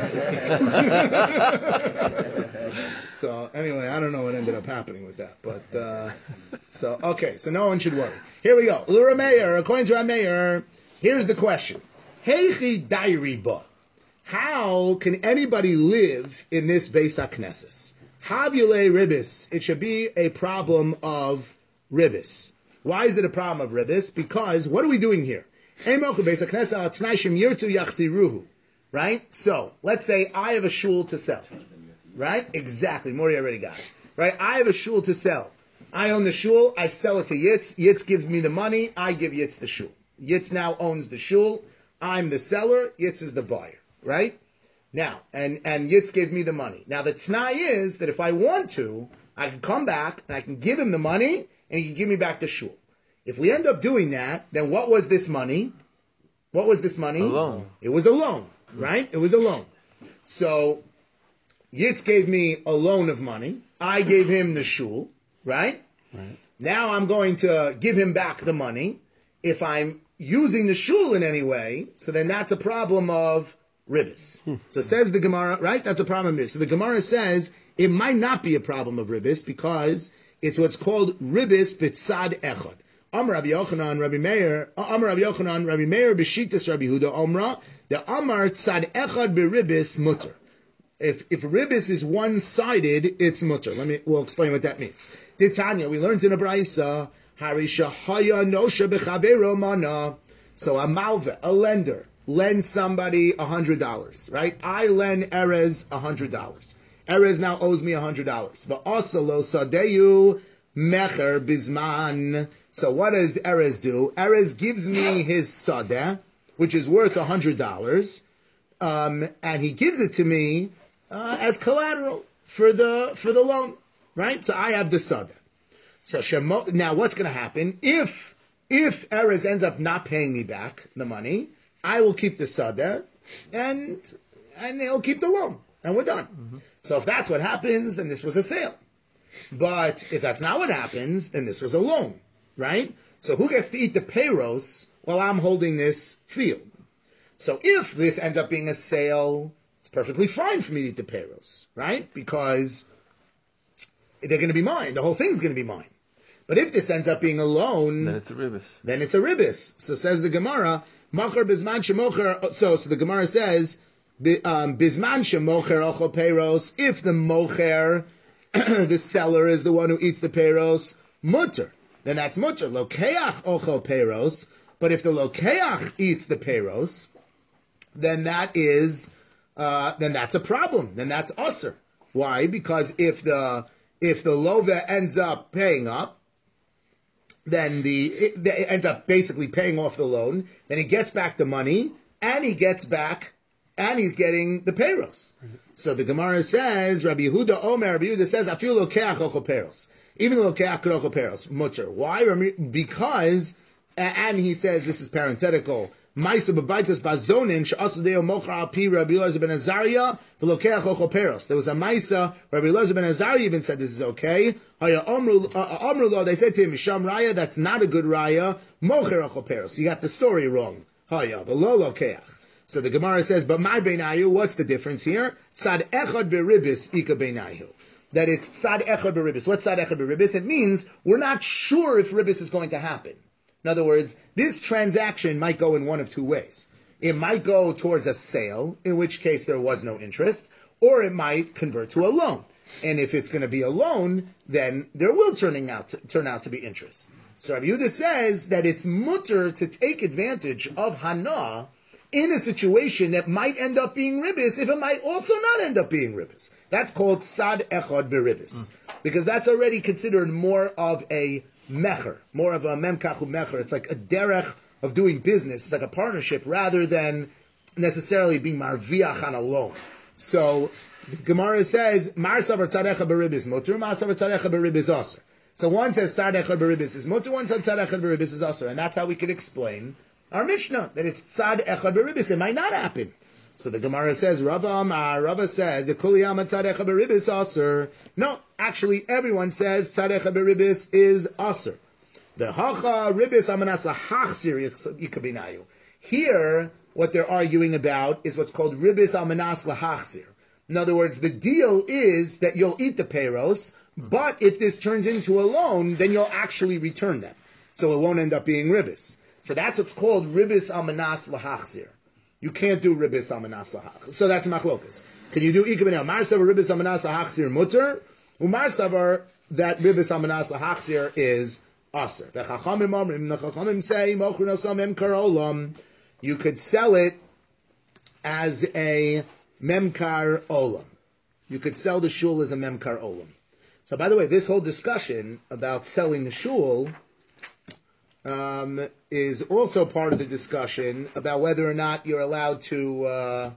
So anyway, I don't know what ended up happening with that. But, uh, so, okay, so no one should worry. Here we go. L'Ra Meir, according to Rameir, here's the question. Heichi Dairiba. How can anybody live in this Beis HaKnesses? Havule Ribis. It should be a problem of Ribis. Why is it a problem of Ribis? Because what are we doing here? Right? So, let's say I have a shul to sell. Right? Exactly. Mori already got it. Right? I have a shul to sell. I own the shul. I sell it to Yitz. Yitz gives me the money. I give Yitz the shul. Yitz now owns the shul. I'm the seller. Yitz is the buyer. Right? Now, and, and Yitz gave me the money. Now, the t'nai is that if I want to, I can come back and I can give him the money and he can give me back the shul. If we end up doing that, then what was this money? What was this money? A loan. It was a loan, right? It was a loan. So, Yitz gave me a loan of money. I gave him the shul, right? Right. Now I'm going to give him back the money. If I'm using the shul in any way, so then that's a problem of Ribis. Hmm. So says the Gemara, right? That's a problem of Ribis. So the Gemara says it might not be a problem of Ribis because it's what's called Ribis b'tzad echad. Amar Rabbi Yochanan, Rabbi Meir, Amar Rabbi Yochanan, Rabbi Meir b'shitas Rabbi Huda Omra, the Amar tzad echad b'ribis mutter. If if ribis is one-sided, it's mutter. Let me, we'll explain what that means. Titania, we learned in a brayso, harisha haya nosha b'chavero mana. So a malve, a lender, lends somebody a hundred dollars, right? I lend Erez a hundred dollars. Erez now owes me a hundred dollars. V'asa lo sadeyu mecher bizman. So what does Erez do? Erez gives me his sadeh, which is worth a hundred dollars, um, and he gives it to me uh, as collateral for the for the loan, right? So I have the sadeh. So Shemo, now what's going to happen if if Erez ends up not paying me back the money? I will keep the sadeh, and and he'll keep the loan, and we're done. Mm-hmm. So if that's what happens, then this was a sale. But if that's not what happens, then this was a loan. Right? So who gets to eat the payros while I'm holding this field? So if this ends up being a sale, it's perfectly fine for me to eat the payros, right? Because they're going to be mine. The whole thing's going to be mine. But if this ends up being a loan, then it's a ribis. Then it's a ribis. So says the Gemara, Machar bizman shemocher. So, so the Gemara says, um, bizman shemocher ochel payros. If the mocher, the seller, is the one who eats the payros, mutter. Then that's mutter. Lokeach ochel peiros. But if the lokeach eats the peiros, then that is, uh, then that's a problem. Then that's usser. Why? Because if the if the lova ends up paying up, then the it, it ends up basically paying off the loan. Then he gets back the money, and he gets back, and he's getting the peiros. Mm-hmm. So the Gemara says, Rabbi Yehuda Omer, Rabbi Yehuda says, I feel lokeach ochel peiros. Even the lokeach could ochel peiros, mutter. Why? Because, and he says this is parenthetical. Ma'isa b'baitas bazonin she'asadeo mocher al pi Rabbi Elazar ben Azariah v'lokeach ochel peiros. There was a ma'isa where Rabbi Elazar ben Azariah even said this is okay. Haya omru omru lo. They said to him, Misham raya, that's not a good raya. Mocher ochel peiros. You got the story wrong. Haya v'lo lokeach. So the Gemara says, but my beinayu, what's the difference here? Tzad echad beribis ika beinayu. That it's tzad echad beribis. What's tzad echad beribis? It means we're not sure if ribis is going to happen. In other words, this transaction might go in one of two ways. It might go towards a sale, in which case there was no interest, or it might convert to a loan. And if it's going to be a loan, then there will turning out to, turn out to be interest. So Rabbi Yehuda says that it's mutter to take advantage of hana in a situation that might end up being ribis, if it might also not end up being ribis. That's called sad echad beribis. Mm. Because that's already considered more of a mecher, more of a memkachu mecher. It's like a derech of doing business. It's like a partnership rather than necessarily being marviach on a loan. So the Gemara says, mar savar tzad echad beribis mutter, mar savar tzad echad beribis aser. So one says tzad echad beribis is mutter, one says tzad echad beribis is aser. And that's how we could explain our Mishnah, that it's tzad echad beribis. It might not happen. So the Gemara says, Rabba Amar, Rabba said, the Kuliyama Tzarecha Beribis Aser. No, actually everyone says Tzarecha Beribis is Aser. The Hacha Ribis Amanas Lahachsir Yikabinayu. Here, what they're arguing about is what's called Ribis Amanas Lahachsir. In other words, the deal is that you'll eat the peiros, but if this turns into a loan, then you'll actually return them. So it won't end up being Ribis. So that's what's called Ribis Amanas Lahachsir. You can't do ribis amanas lahach. So that's machlokas. Can you do ikabinel? Mar savar ribis amanas lahachzir mutter. Umar savar that ribis amanas lahachzir is aser. The chachamim omrim. The chachamim say mochrin osam memkar olam. You could sell it as a memkar olam. You could sell the shul as a memkar olam. So by the way, this whole discussion about selling the shul Um, is also part of the discussion about whether or not you're allowed to. Uh,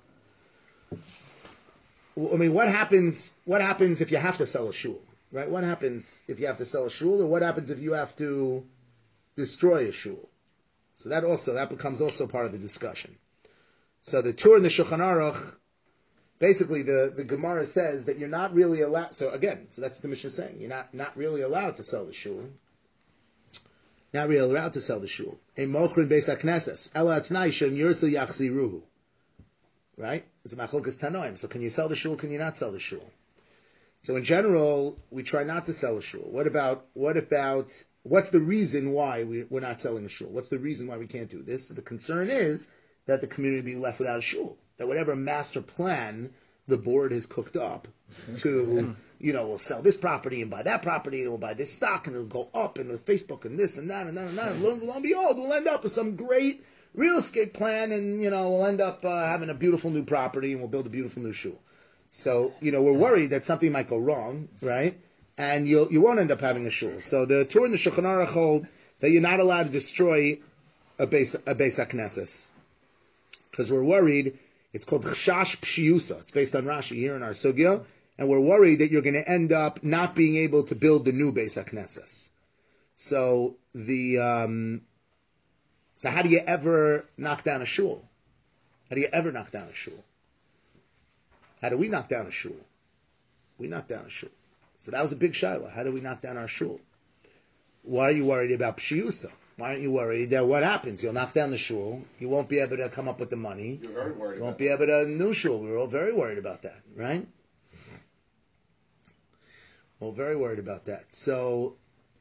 I mean, what happens? What happens if you have to sell a shul, right? What happens if you have to sell a shul, or what happens if you have to destroy a shul? So that also that becomes also part of the discussion. So the Tur and the Shulchan Aruch, basically the, the Gemara says that you're not really allowed. So again, so that's the Mishnah saying you're not not really allowed to sell the shul. Not really allowed to sell the shul. A mochrin beis hakneses. Ela atznai shem yirtzu yachziruhu. Right? It's a machlokas tanoim. So can you sell the shul? Can you not sell the shul? So in general, we try not to sell a shul. What about, what about, what's the reason why we, we're not selling a shul? What's the reason why we can't do this? The concern is that the community be left without a shul. That whatever master plan the board has cooked up to, you know, we'll sell this property and buy that property, and we'll buy this stock, and it'll go up, and with Facebook and this and that and that and that. And lo, lo and behold, we'll end up with some great real estate plan, and, you know, we'll end up uh, having a beautiful new property, and we'll build a beautiful new shul. So, you know, we're worried that something might go wrong, right? And you'll, you won't end up having a shul. So the Torah and the Shulchan Aruch hold that you're not allowed to destroy a Beis, a Beis HaKnesses. Because we're worried. It's called Chashash Pshiusa. It's based on Rashi here in our Sugya. And we're worried that you're going to end up not being able to build the new Beis HaKnesses. So the, um, so how do you ever knock down a shul? How do you ever knock down a shul? How do we knock down a shul? We knock down a shul. So that was a big shaila. How do we knock down our shul? Why are you worried about Pshiusa? Why aren't you worried that what happens? You'll knock down the shul. You won't be able to come up with the money. You're very worried You won't about be able to new shul. We're all very worried about that, right? Well, very worried about that. So,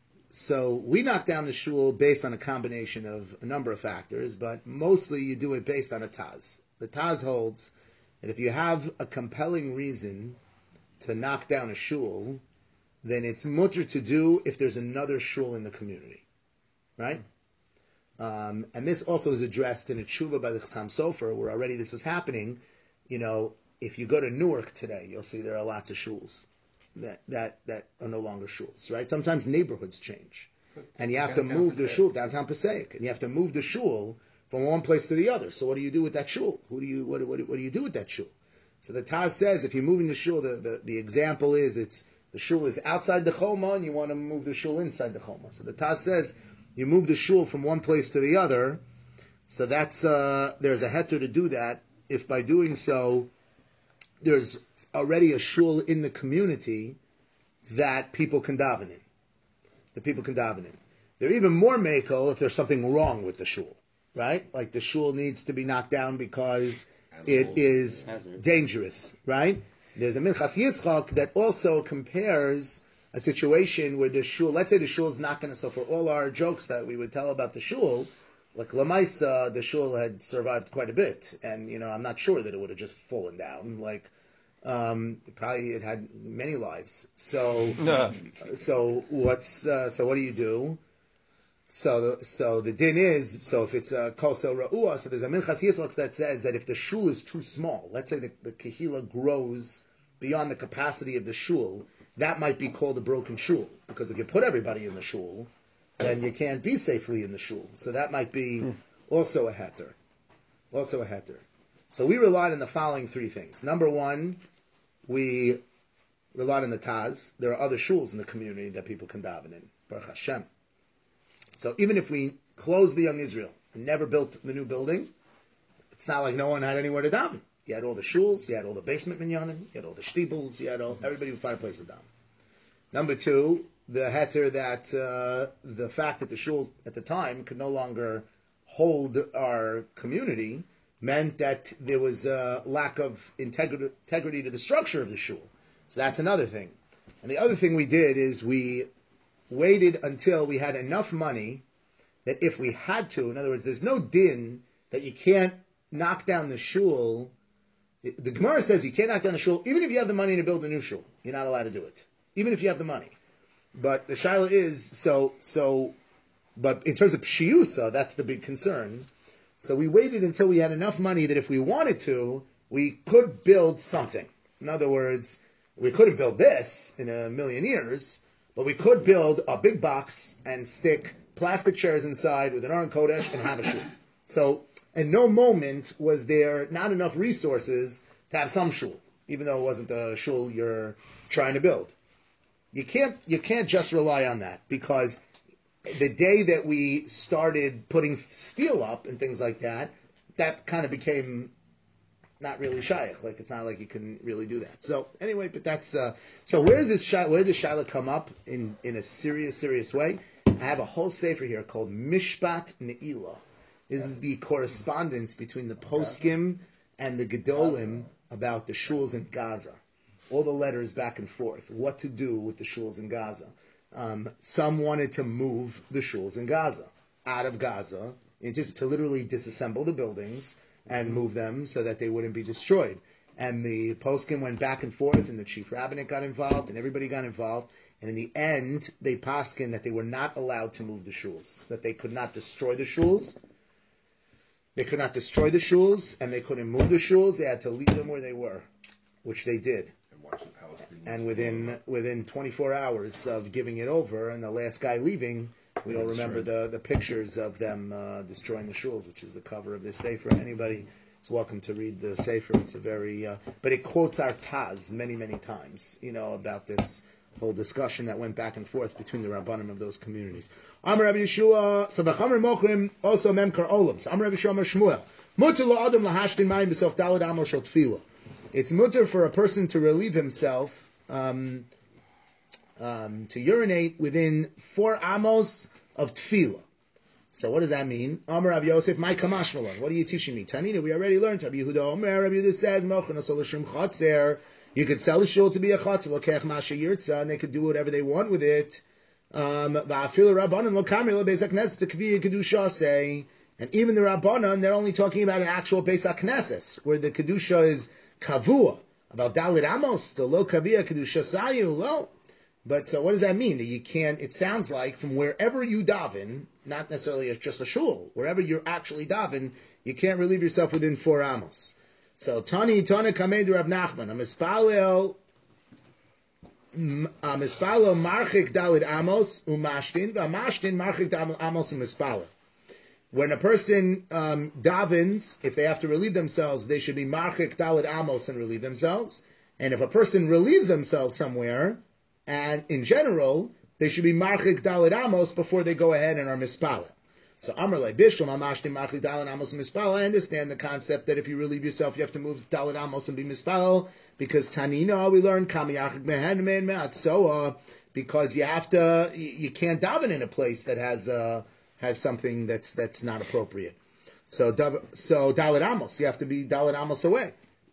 so we knock down the shul based on a combination of a number of factors, but mostly you do it based on a Taz. The Taz holds that if you have a compelling reason to knock down a shul, then it's mutter to do if there's another shul in the community. Right? Um, and this also is addressed in a tshuva by the Chassam Sofer, where already this was happening. You know, if you go to Newark today, you'll see there are lots of shuls that, that, that are no longer shuls, right? Sometimes neighborhoods change. And you have to move the shul, downtown Passaic, and you have to move the shul from one place to the other. So what do you do with that shul? Who do you, what, what, what do you do with that shul? So the Taz says, if you're moving the shul, the, the, the example is, it's, the shul is outside the choma, and you want to move the shul inside the choma. So the Taz says, you move the shul from one place to the other, so that's uh, there's a heter to do that. If by doing so, there's already a shul in the community that people can daven in. That people can daven in. They're even more mekel if there's something wrong with the shul, right? Like the shul needs to be knocked down because it is dangerous, right? There's a Minchas Yitzchak that also compares a situation where the shul, let's say the shul is not going to, so for all our jokes that we would tell about the shul, like Lamaisa, the shul had survived quite a bit, and, you know, I'm not sure that it would have just fallen down, like, um, probably it had many lives, so, No. so what's, uh, so what do you do? So, the, so the din is, so if it's a kosel ra'ua, so there's a Minchas Yitzchak that says that if the shul is too small, let's say the, the kehila grows beyond the capacity of the shul, that might be called a broken shul, because if you put everybody in the shul, then you can't be safely in the shul. So that might be also a heter. Also a heter. So we relied on the following three things. Number one, we relied on the Taz. There are other shuls in the community that people can daven in. Baruch Hashem. So even if we closed the Young Israel and never built the new building, it's not like no one had anywhere to daven. You had all the shuls, you had all the basement minyanim, you had all the shtibels, you had all, everybody would find a place to daven. Number two, the heter that uh, the fact that the shul at the time could no longer hold our community meant that there was a lack of integrity, integrity to the structure of the shul. So that's another thing. And the other thing we did is we waited until we had enough money that if we had to, in other words, there's no din that you can't knock down the shul. The Gemara says you can't knock down the shul, even if you have the money to build a new shul. You're not allowed to do it, even if you have the money. But the shaila is, so, so, but in terms of pshiyusa, that's the big concern. So we waited until we had enough money that if we wanted to, we could build something. In other words, we couldn't build this in a million years, but we could build a big box and stick plastic chairs inside with an Aron Kodesh and have a shul. So, in no moment was there not enough resources to have some shul, even though it wasn't the shul you're trying to build. You can't, you can't just rely on that, because the day that we started putting steel up and things like that, that kind of became not really shaykh. Like, it's not like you can really do that. So anyway, but that's uh, so. Where does this shaila, where did this shaila come up in in a serious, serious way? I have a whole sefer here called Mishpat Ne'ilah. This is the correspondence between the poskim and the gedolim about the shuls in Gaza. All the letters back and forth. What to do with the shuls in Gaza. Um, some wanted to move the shuls in Gaza out of Gaza, into, to literally disassemble the buildings and move them so that they wouldn't be destroyed. And the poskim went back and forth, and the chief rabbinate got involved, and everybody got involved. And in the end, they poskin that they were not allowed to move the shuls, that they could not destroy the shuls. They could not destroy the shuls, and they couldn't move the shuls. They had to leave them where they were, which they did. And watch the Palestinians. And within within twenty-four hours of giving it over, and the last guy leaving, we all remember the, the pictures of them uh, destroying the shuls, which is the cover of this sefer. Anybody is welcome to read the sefer. It's a very, uh, but it quotes our Taz many, many times, you know, about this whole discussion that went back and forth between the Rabbanim of those communities. Amar Rabbi Yeshua, so B'chamer Mochrim, also Memkar Olam. So Amar Rabbi Yeshua Amar Shmuel, Mutter La'adam Lahashtin Mayim B'sof Daled Amo Shel Tefillah. It's mutter for a person to relieve himself, um, um, to urinate within four amos of tefillah. So what does that mean? Amar Rav Yosef, my kamashmalon. What are you teaching me? Tanina, we already learned. Rabbi Yehuda Omer, Rabbi Yehuda says, Mochen asol l'shum chatzer. You could sell a shul to be a chatzer, lokech masha yirtza, and they could do whatever they want with it. Um, va'afilu rabbanon lo kamir lo beis hakneses to kviya kedusha say. And even the rabbanon, they're only talking about an actual beis hakneses, where the kedusha is kavua. About Dalit Amos, the lo kavia kedusha sayu lo. But so what does that mean? That you can't, it sounds like from wherever you daven, not necessarily just a shul, wherever you're actually daven, you can't relieve yourself within four amos. So, Tani, Tani, Kamedu Rav Nachman, a mispalel, a mispalel marchik Dalit Amos, umashtin, v'amashtin marchik Dalit Amos umispalel. When a person um, davens, if they have to relieve themselves, they should be marchik Dalit Amos and relieve themselves. And if a person relieves themselves somewhere, and in general, they should be marchik Dalit Amos before they go ahead and are mispala. So Amar le Bishlam Amashtim marchik Dalit Amos and mispala. I understand the concept that if you relieve yourself, you have to move Dalit Amos and be mispala, because Tanina, we learned Kami Yachik Mehen Mein Me'at Soa, because you have to, you can't daven in a place that has uh, has something that's that's not appropriate. So so Dalit Amos, you have to be Dalit Amos away.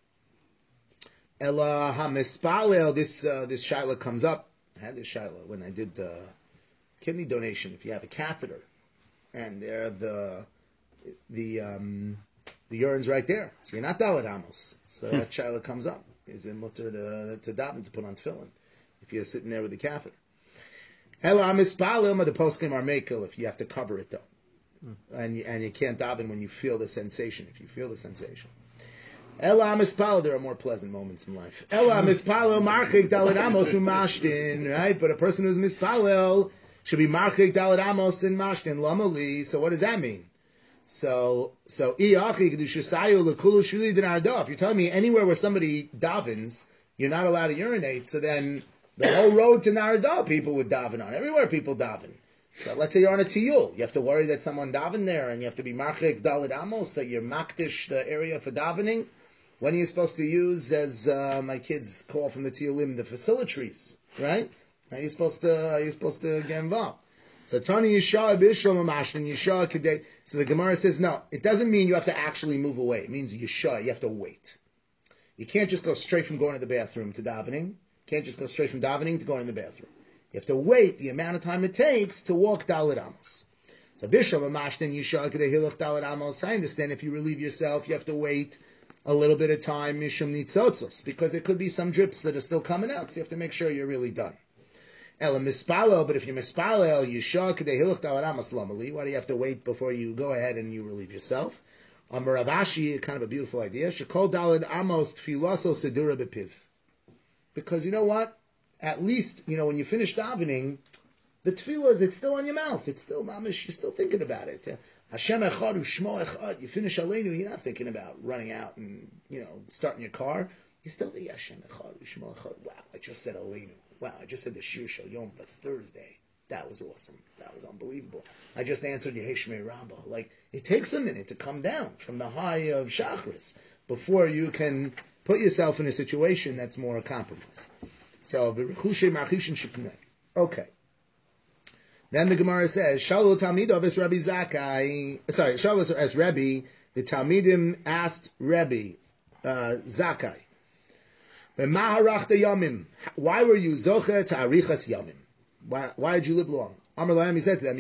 Ela hamispalel, this uh, this shaila comes up. I had this shaila when I did the kidney donation. If you have a catheter and there the the um, the urine's right there, so you're not Dalit Amos. So that shaila comes up. Is it mutter to to daven to put on tefillin if you're sitting there with the catheter? Ela hamispalel, the poskim are makel if you have to cover it though, mm. and you, and you can't daven when you feel the sensation. If you feel the sensation. Ela mispalo, there are more pleasant moments in life. Ela mispalo marchik Dalit Amos umashtin, right? But a person who's mispalel should be marchik Dalit Amos and mashtin lamali. So what does that mean? So so iachi kedushasayu lekulu shvili dinardo. If you're telling me anywhere where somebody davens, you're not allowed to urinate, so then the whole road to Narada people would daven on. Everywhere people daven. So let's say you're on a tiyul. You have to worry that someone daven there, and you have to be marchik Dalit Amos, that you're makdish the area for davening. When are you supposed to use, as uh, my kids call from the Tiyulim, the facilitaries, right? Are you supposed to, are you supposed to get involved? So Tani Yishah Bishlam Amashlan Yishah Kadei. So the Gemara says, no, it doesn't mean you have to actually move away. It means Yishah, you have to wait. You can't just go straight from going to the bathroom to davening. You can't just go straight from davening to going to the bathroom. You have to wait the amount of time it takes to walk Dalit Amos. So Bishlam Amashlan Yishah Kadei Hilach Dalit Amos. I understand if you relieve yourself, you have to wait a little bit of time, Mishum Nitzotzos, because there could be some drips that are still coming out, so you have to make sure you're really done. Ela mispalel, but if you're mispalel, Yishah Kadei Hilach Dalit Amos Lomali, why do you have to wait before you go ahead and you relieve yourself? Amar Rav Ashi, kind of a beautiful idea, Shekol Dalit Amos Tfilaso Sedura Bepiv. Because you know what? At least, you know, when you finish davening, the tefillah is, it's still on your mouth. It's still, mamish, you're still thinking about it. Hashem echad u'shmo echad. You finish Aleinu, you're not thinking about running out and, you know, starting your car. You still think, Hashem echad u'shmo echad. Wow, I just said Aleinu. Wow, I just said the Shir Shal Yom for Thursday. That was awesome. That was unbelievable. I just answered Yehei Shmei Rabbah. Like, it takes a minute to come down from the high of Shachris before you can put yourself in a situation that's more compromised. So, v'rechushe marchishin shipnei. Okay. Then the Gemara says, Shalu Talmidav es Rabbi Zakai. Sorry, Shalu es Rebbe. The Talmidim asked Rebbe uh, Zakai, Yamim. Why were you zocher to arichas yamim? Why, why did you live long? Amar Lahem, he said to them,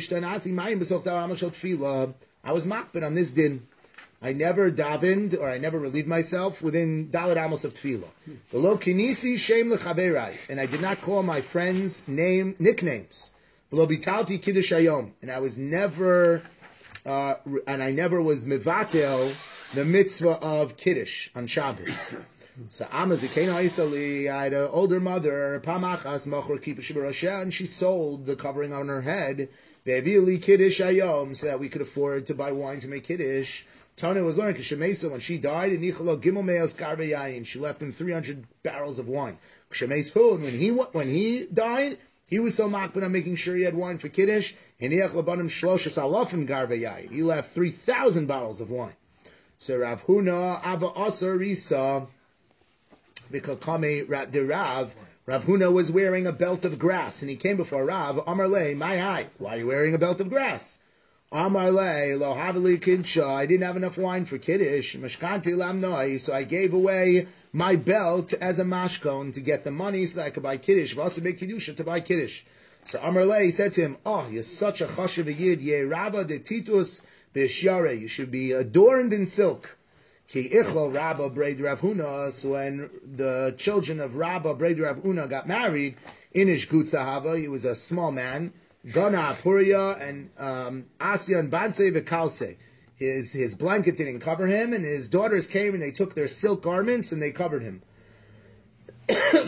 I was makbid on this din. I never davened, or I never relieved myself within Dalet Amos of Tefillah. Below kinisi shem lechaverai, and I did not call my friends name nicknames. Below bitalti kiddush hayom, and I was never, uh, and I never was mevatel the mitzvah of kiddush on Shabbos. So Amazikena Isali, I had an older mother, Pamachas Machor Kippah Shibbarasha, and she sold the covering on her head, Be'avili Kiddush Ayom, so that we could afford to buy wine to make Kiddush. Tana was learning Kshemesa when she died, and Nichalo Gimel Meos Garbe Yayin, she left him three hundred barrels of wine. Kshemes food, when he when he died, he was so makbid on making sure he had wine for Kiddush, and Niach Labanim Shloshes Alofim Garbe Yayin, he left three thousand barrels of wine. So Rav Huna Abba Asar Risa, Vikakame de Rav, Rav Huna was wearing a belt of grass, and he came before Rav, Amar Le, my high, why are you wearing a belt of grass? Amar Le, lo havali kidsha, I didn't have enough wine for Kiddush, mashkanti lamnoi, so I gave away my belt as a mashkon to get the money so that I could buy Kiddush, v'asabek Kiddusha to buy Kiddush. So Amar Le, he said to him, oh, you're such a chashav yid, ye rabba de titus b'shyare, you should be adorned in silk. Ki ichlo Rabba Breid Rav Huna, so when the children of Rabba Breid Rav Huna got married, Inish Gutzahava, he was a small man, Gana Apuria, and um, Asya and Banse Vikalse. His, his blanket didn't cover him, and his daughters came and they took their silk garments and they covered him. They,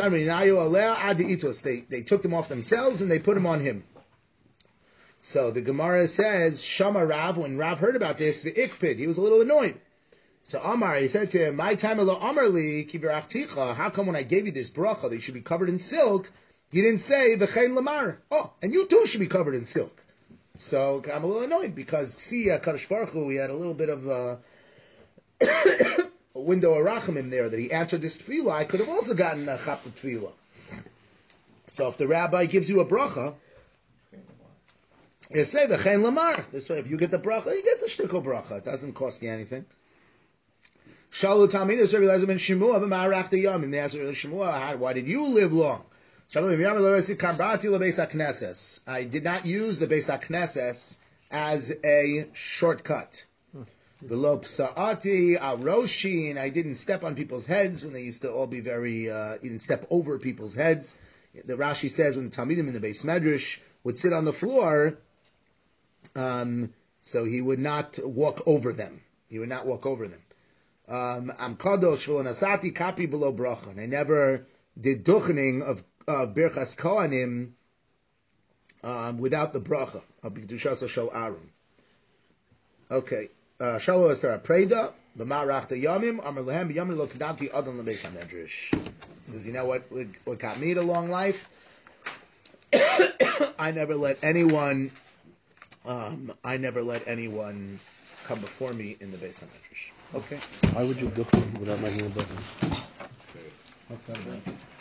they took them off themselves and they put them on him. So the Gemara says, Shama Rav, when Rav heard about this, the Ikpid, he was a little annoyed. So Amar, he said to him, my time alo Amarli kivirachticha, how come when I gave you this bracha that you should be covered in silk, you didn't say v'chein lamar? Oh, and you too should be covered in silk. So I'm a little annoyed because see, uh, Kadosh Baruch Hu, he had a little bit of uh, a window of rachamim there that he answered this tefillah. I could have also gotten a chap tefillah. So if the rabbi gives you a bracha, you say v'chein lamar. This way, if you get the bracha, you get the shtickle bracha. It doesn't cost you anything. Shalu Talmid, there's Rabbi Elazar ben Shemua, but Ma'arach the Yom, and they asked Rabbi Shemua, why did you live long? I did not use the Beis HaKnesses as a shortcut. Below Psa'ati, Aroshin, I didn't step on people's heads when they used to all be very, uh, you didn't step over people's heads. The Rashi says when the Talmidim in the Beis Medrash would sit on the floor, um, so he would not walk over them. He would not walk over them. Um, I'm kadosh v'lanasati kapi below bracha. And I never did duchening of uh, birchas kohanim um, without the bracha of b'kedushas shel Aaron. Okay, shalo esar preda b'ma'arach yamim amar lehem b'yamim lo kedamti adam lebeis hamedrash. Says, you know what? What got me to long life? I never let anyone. Um, I never let anyone come before me in the Beis HaMedrash. Okay. Why would you do it without making a difference? What's that about?